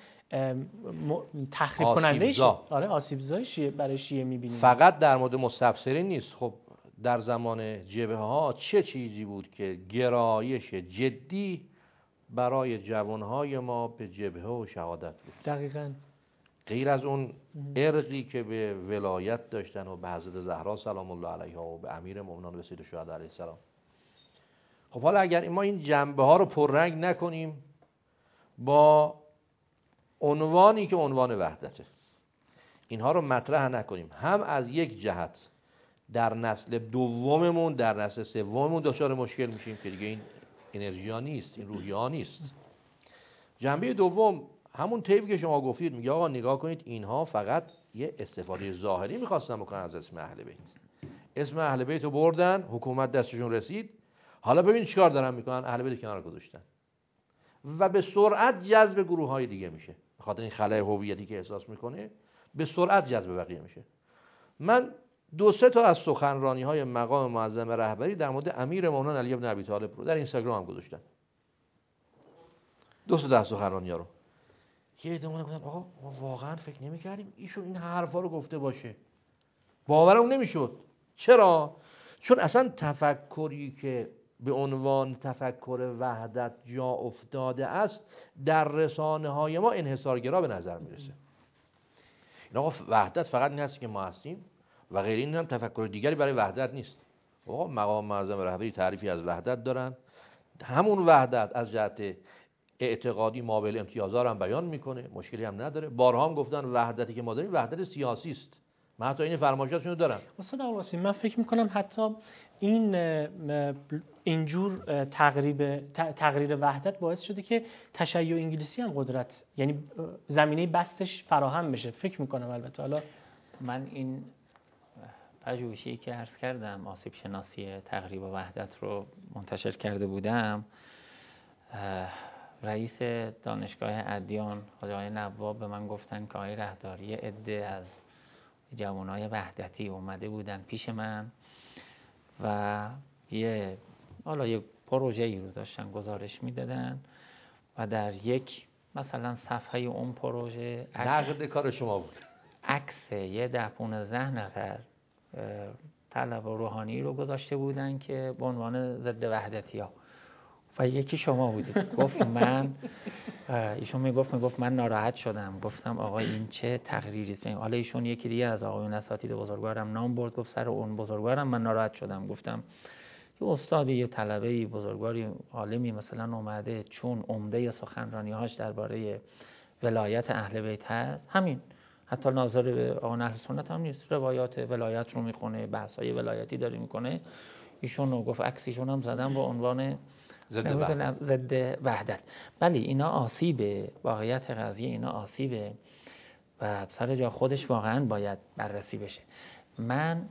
تخریب کننده شیعه، آره آسیب‌زای شیعه برای شیعه می‌بینیم. فقط در مورد مستبصرین نیست. خب در زمان جبهه ها چه چیزی بود که گرایش جدی برای جوانهای ما به جبهه و شهادت بود؟ دقیقاً. غیر از اون ارقی که به ولایت داشتن و به حضرت زهرا سلام الله علیها و به امیر مومنان و سید الشهدا علیه السلام. خب حالا اگر ما این جنبه ها رو پررنگ نکنیم با عنوانی که عنوان وحدته، اینها رو مطرح نکنیم، هم از یک جهت در نسل دوممون در نسل سوممون دچار مشکل میشیم که دیگه این انرژی ها نیست، این روحی ها نیست. جنبه دوم همون طیفی که شما گفتید، میگه آقا نگاه کنید اینها فقط یه استفاده ظاهری میخواستن بکنن از اسم اهل بیت. اسم اهل بیت رو بردن، حکومت دستشون رسید، حالا ببین چیکار دارن میکنن، اهل بیت کنار گذاشتن و به سرعت جذب گروه های دیگه میشه. به خاطر این خلأ هویتی که احساس میکنه به سرعت جذب بقیه میشه. من دو سه تا از سخنرانی های مقام معظم رهبری در مورد امیر مومنان علی بن ابی طالب رو در اینستاگرام گذاشتن. دو سه تا سخنرانی ها رو یه عده مون گفتن آقا ما واقعا فکر نمی‌کردیم ایشون این حرفا رو گفته باشه. باورم نمیشد. چرا؟ چون اصلا تفکری که به عنوان تفکر وحدت جا افتاده است در رسانه های ما انحصارگرا به نظر میرسه. این آقا وحدت فقط این هست که ما هستیم و غیر این هم تفکر دیگری برای وحدت نیست. آقا مقام معظم رهبری تعریفی از وحدت دارن، همون وحدت از جهت اعتقادی مابل امتیازها رو هم بیان میکنه، مشکلی هم نداره. بارها هم گفتن وحدتی که ما داریم وحدت سیاسی است. من حتی این فرمایشاتشون رو دارم. استاد ابوالقاسم، من فکر میکنم حتی این اینجور تقریب تقریر وحدت باعث شده که تشیع انگلیسی هم قدرت، یعنی زمینه بستش فراهم بشه. فکر میکنم البته حالا من این پژوهشی که عرض کردم، آسیب شناسی تقریب وحدت رو منتشر کرده بودم، رئیس دانشگاه ادیان آقای نواب به من گفتن که آقای رهداری عده از جوانای وحدتی اومده بودن پیش من و یه حالا یه پروژه‌ای رو داشتن گزارش میدادن و در یک مثلا صفحه اون پروژه نقد کار شما بود، عکس یه ده پونزده نفر طلب و روحانی رو گذاشته بودن که به عنوان ضد وحدتی ها و یکی شما بودید. گفت من ایشون میگفت میگفت من ناراحت شدم. گفتم آقا این چه تقریری است؟ حالا ایشون یکی دیگه از آقایون اساتید بزرگوارم نام برد، گفت سر اون بزرگوارم من ناراحت شدم. گفتم یه استادی، یه طلبه‌ای بزرگواری عالمی مثلا اومده چون عمده سخنرانی‌هاش درباره ولایت اهل بیت هست، همین حتی ناظر به آقایون اهل سنت هم نیست، روایات ولایت رو میخونه، بحث‌های ولایتی داره میکنه، ایشون رو گفت عکسیشون هم زدن با عنوان ضد وحدت. بله اینا آسیبه، واقعیت قضیه اینا آسیبه و سر جا خودش واقعا باید بررسی بشه. من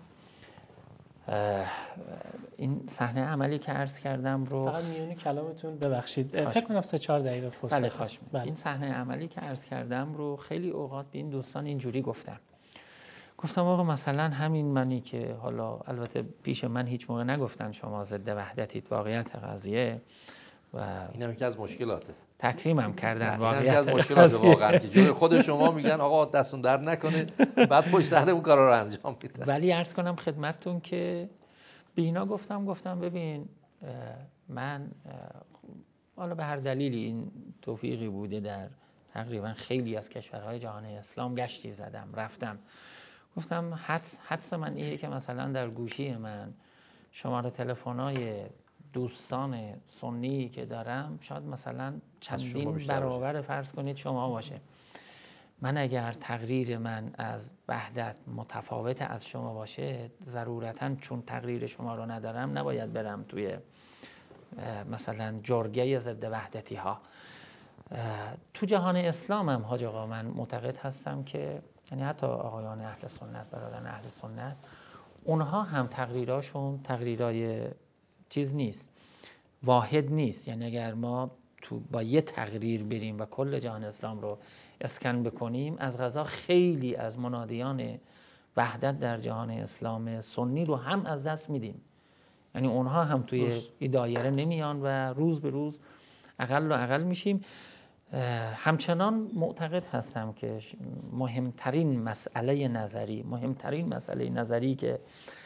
این صحنه عملی که عرض کردم رو فقط میونه کلامتون ببخشید فکر کنم سه چهار دقیقه فرصت. بله خواهش می‌کنم. این صحنه عملی که عرض کردم رو خیلی اوقات به این دوستان اینجوری گفتم گفتم آقا مثلا همین منی که حالا البته پیش من هیچ موقع نگفتن شما ضد وحدتید، واقعیت قضیه و اینم یکی از مشکلاته، تکریمم کردن، واقعیت یکی از مشکلات واقعا که جلوی خود شما میگن آقا دستون درد نکنه، بعد پشت صحنه اون کارا رو انجام میدن. ولی عرض کنم خدمتتون که بینا گفتم گفتم ببین من حالا به هر دلیلی این توفیقی بوده در تقریبا خیلی از کشورهای جهان اسلام گشتی زدم رفتم، گفتم حدس حدس من اینه که مثلا در گوشی من شماره تلفن‌های دوستان سنی که دارم شاید مثلا چندین برابر فرض کنید شما باشه. من اگر تقریر من از وحدت متفاوت از شما باشه ضرورتاً چون تقریر شما رو ندارم نباید برم توی مثلا جرگه ضد وحدتی ها. تو جهان اسلام هم حاج آقا من معتقد هستم که یعنی حتی آقایان اهل سنت، برادران اهل سنت، اونها هم تقریراشون تقریرای چیز نیست، واحد نیست. یعنی اگر ما تو با یه تقریر بریم و کل جهان اسلام رو اسکن بکنیم، از قضا خیلی از منادیان وحدت در جهان اسلام سنی رو هم از دست میدیم. یعنی اونها هم توی این دایره نمیان و روز به روز اقل و اقل میشیم. همچنان معتقد هستم که مهمترین مسئله نظری مهمترین مسئله نظری که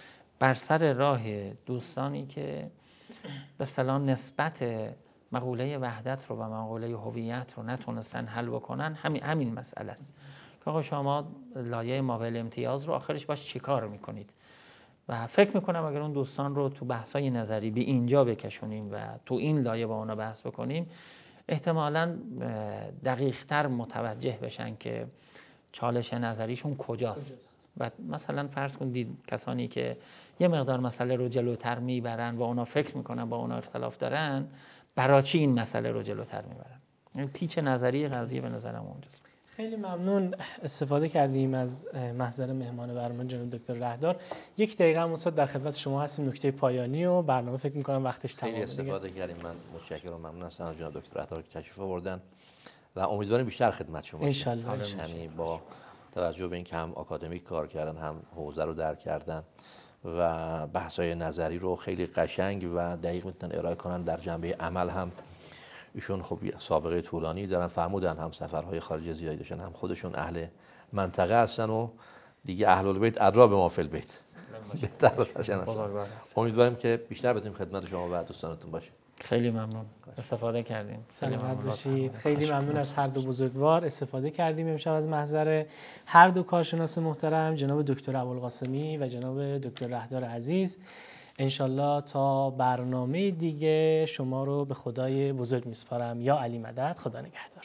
بر سر راه دوستانی که به اصطلاح نسبت مقوله وحدت رو و مقوله هویت رو نتونستن حل بکنن، همین همین مسئله است که آقا شما لایه ماویل امتیاز رو آخرش باش چیکار میکنید. و فکر میکنم اگر اون دوستان رو تو بحثای نظری به اینجا بکشونیم و تو این لایه با اونا بحث بکنیم، احتمالاً دقیق‌تر متوجه بشن که چالش نظریشون کجاست. و مثلا فرض کنید کسانی که یه مقدار مسئله رو جلوتر میبرن و اونا فکر میکنن با اونا اختلاف دارن، برای چی این مسئله رو جلوتر میبرن؟ این پیچ نظری قضیه به نظرم اونجاست. خیلی ممنون استفاده کردیم از محضر مهمان برنامه جناب دکتر رهدار. یک دقیقه هم استاد در خدمت شما هستیم، نکته پایانی و برنامه فکر می‌کنم وقتش تمامه. خیلی استفاده کردیم. من متشکرم و ممنون هستم از جناب دکتر رهدار که تشریف آوردن و امیدواریم بیشتر خدمت شما ان شاء الله. یعنی با توجه به اینکه هم آکادمیک کار کردن، هم حوزه رو درک کردن و بحث‌های نظری رو خیلی قشنگ و دقیق میتونن ارائه کنن، در جنبه عمل هم ایشون خب سابقه طولانی دارن، فرمودن هم سفرهای خارج زیادی داشتن، هم خودشون اهل منطقه هستن و دیگه اهل البیت ادرا به ما فی البیت بهتر باشن. امیدواریم که بیشتر بتونیم خدمت شما و دوستانتون باشیم. خیلی ممنون استفاده کردیم. سلامت باشید. خیلی ممنون از هر دو بزرگوار. استفاده کردیم امشب از محضر هر دو کارشناس محترم، جناب دکتر ابوالقاسمی و جناب دکتر رهدار عزیز. انشالله تا برنامه دیگه شما رو به خدای بزرگ میسپارم. یا علی مدد. خدا نگهدار.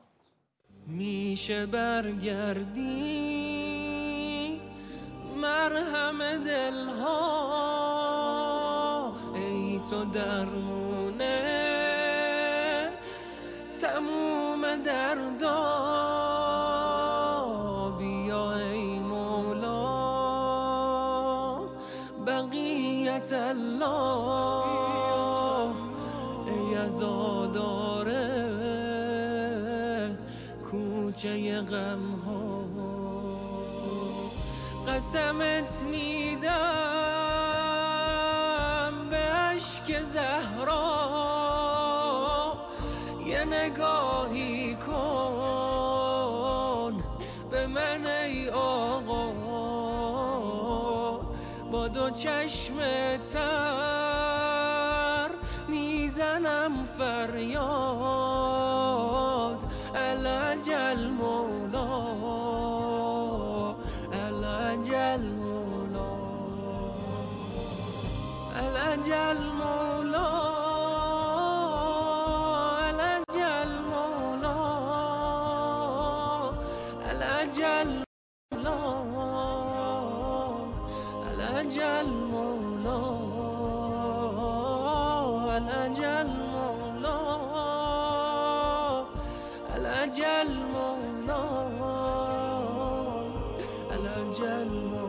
میشه برگردی مرهم دلها، ای تو درمونه تموم دردا، بیا ای مولا بقیت الله، ای عزاداره کوچه غم ها، قسمت میدم به اشک زهرا، یه نگاهی کن به من ای آقا، با دو چشم تر میزنم فریاد، العجل مولا العجل مولا العجل مولا العجل مولا العجل مولا العجل مولا العجل مولا العجل مولا العجل مولا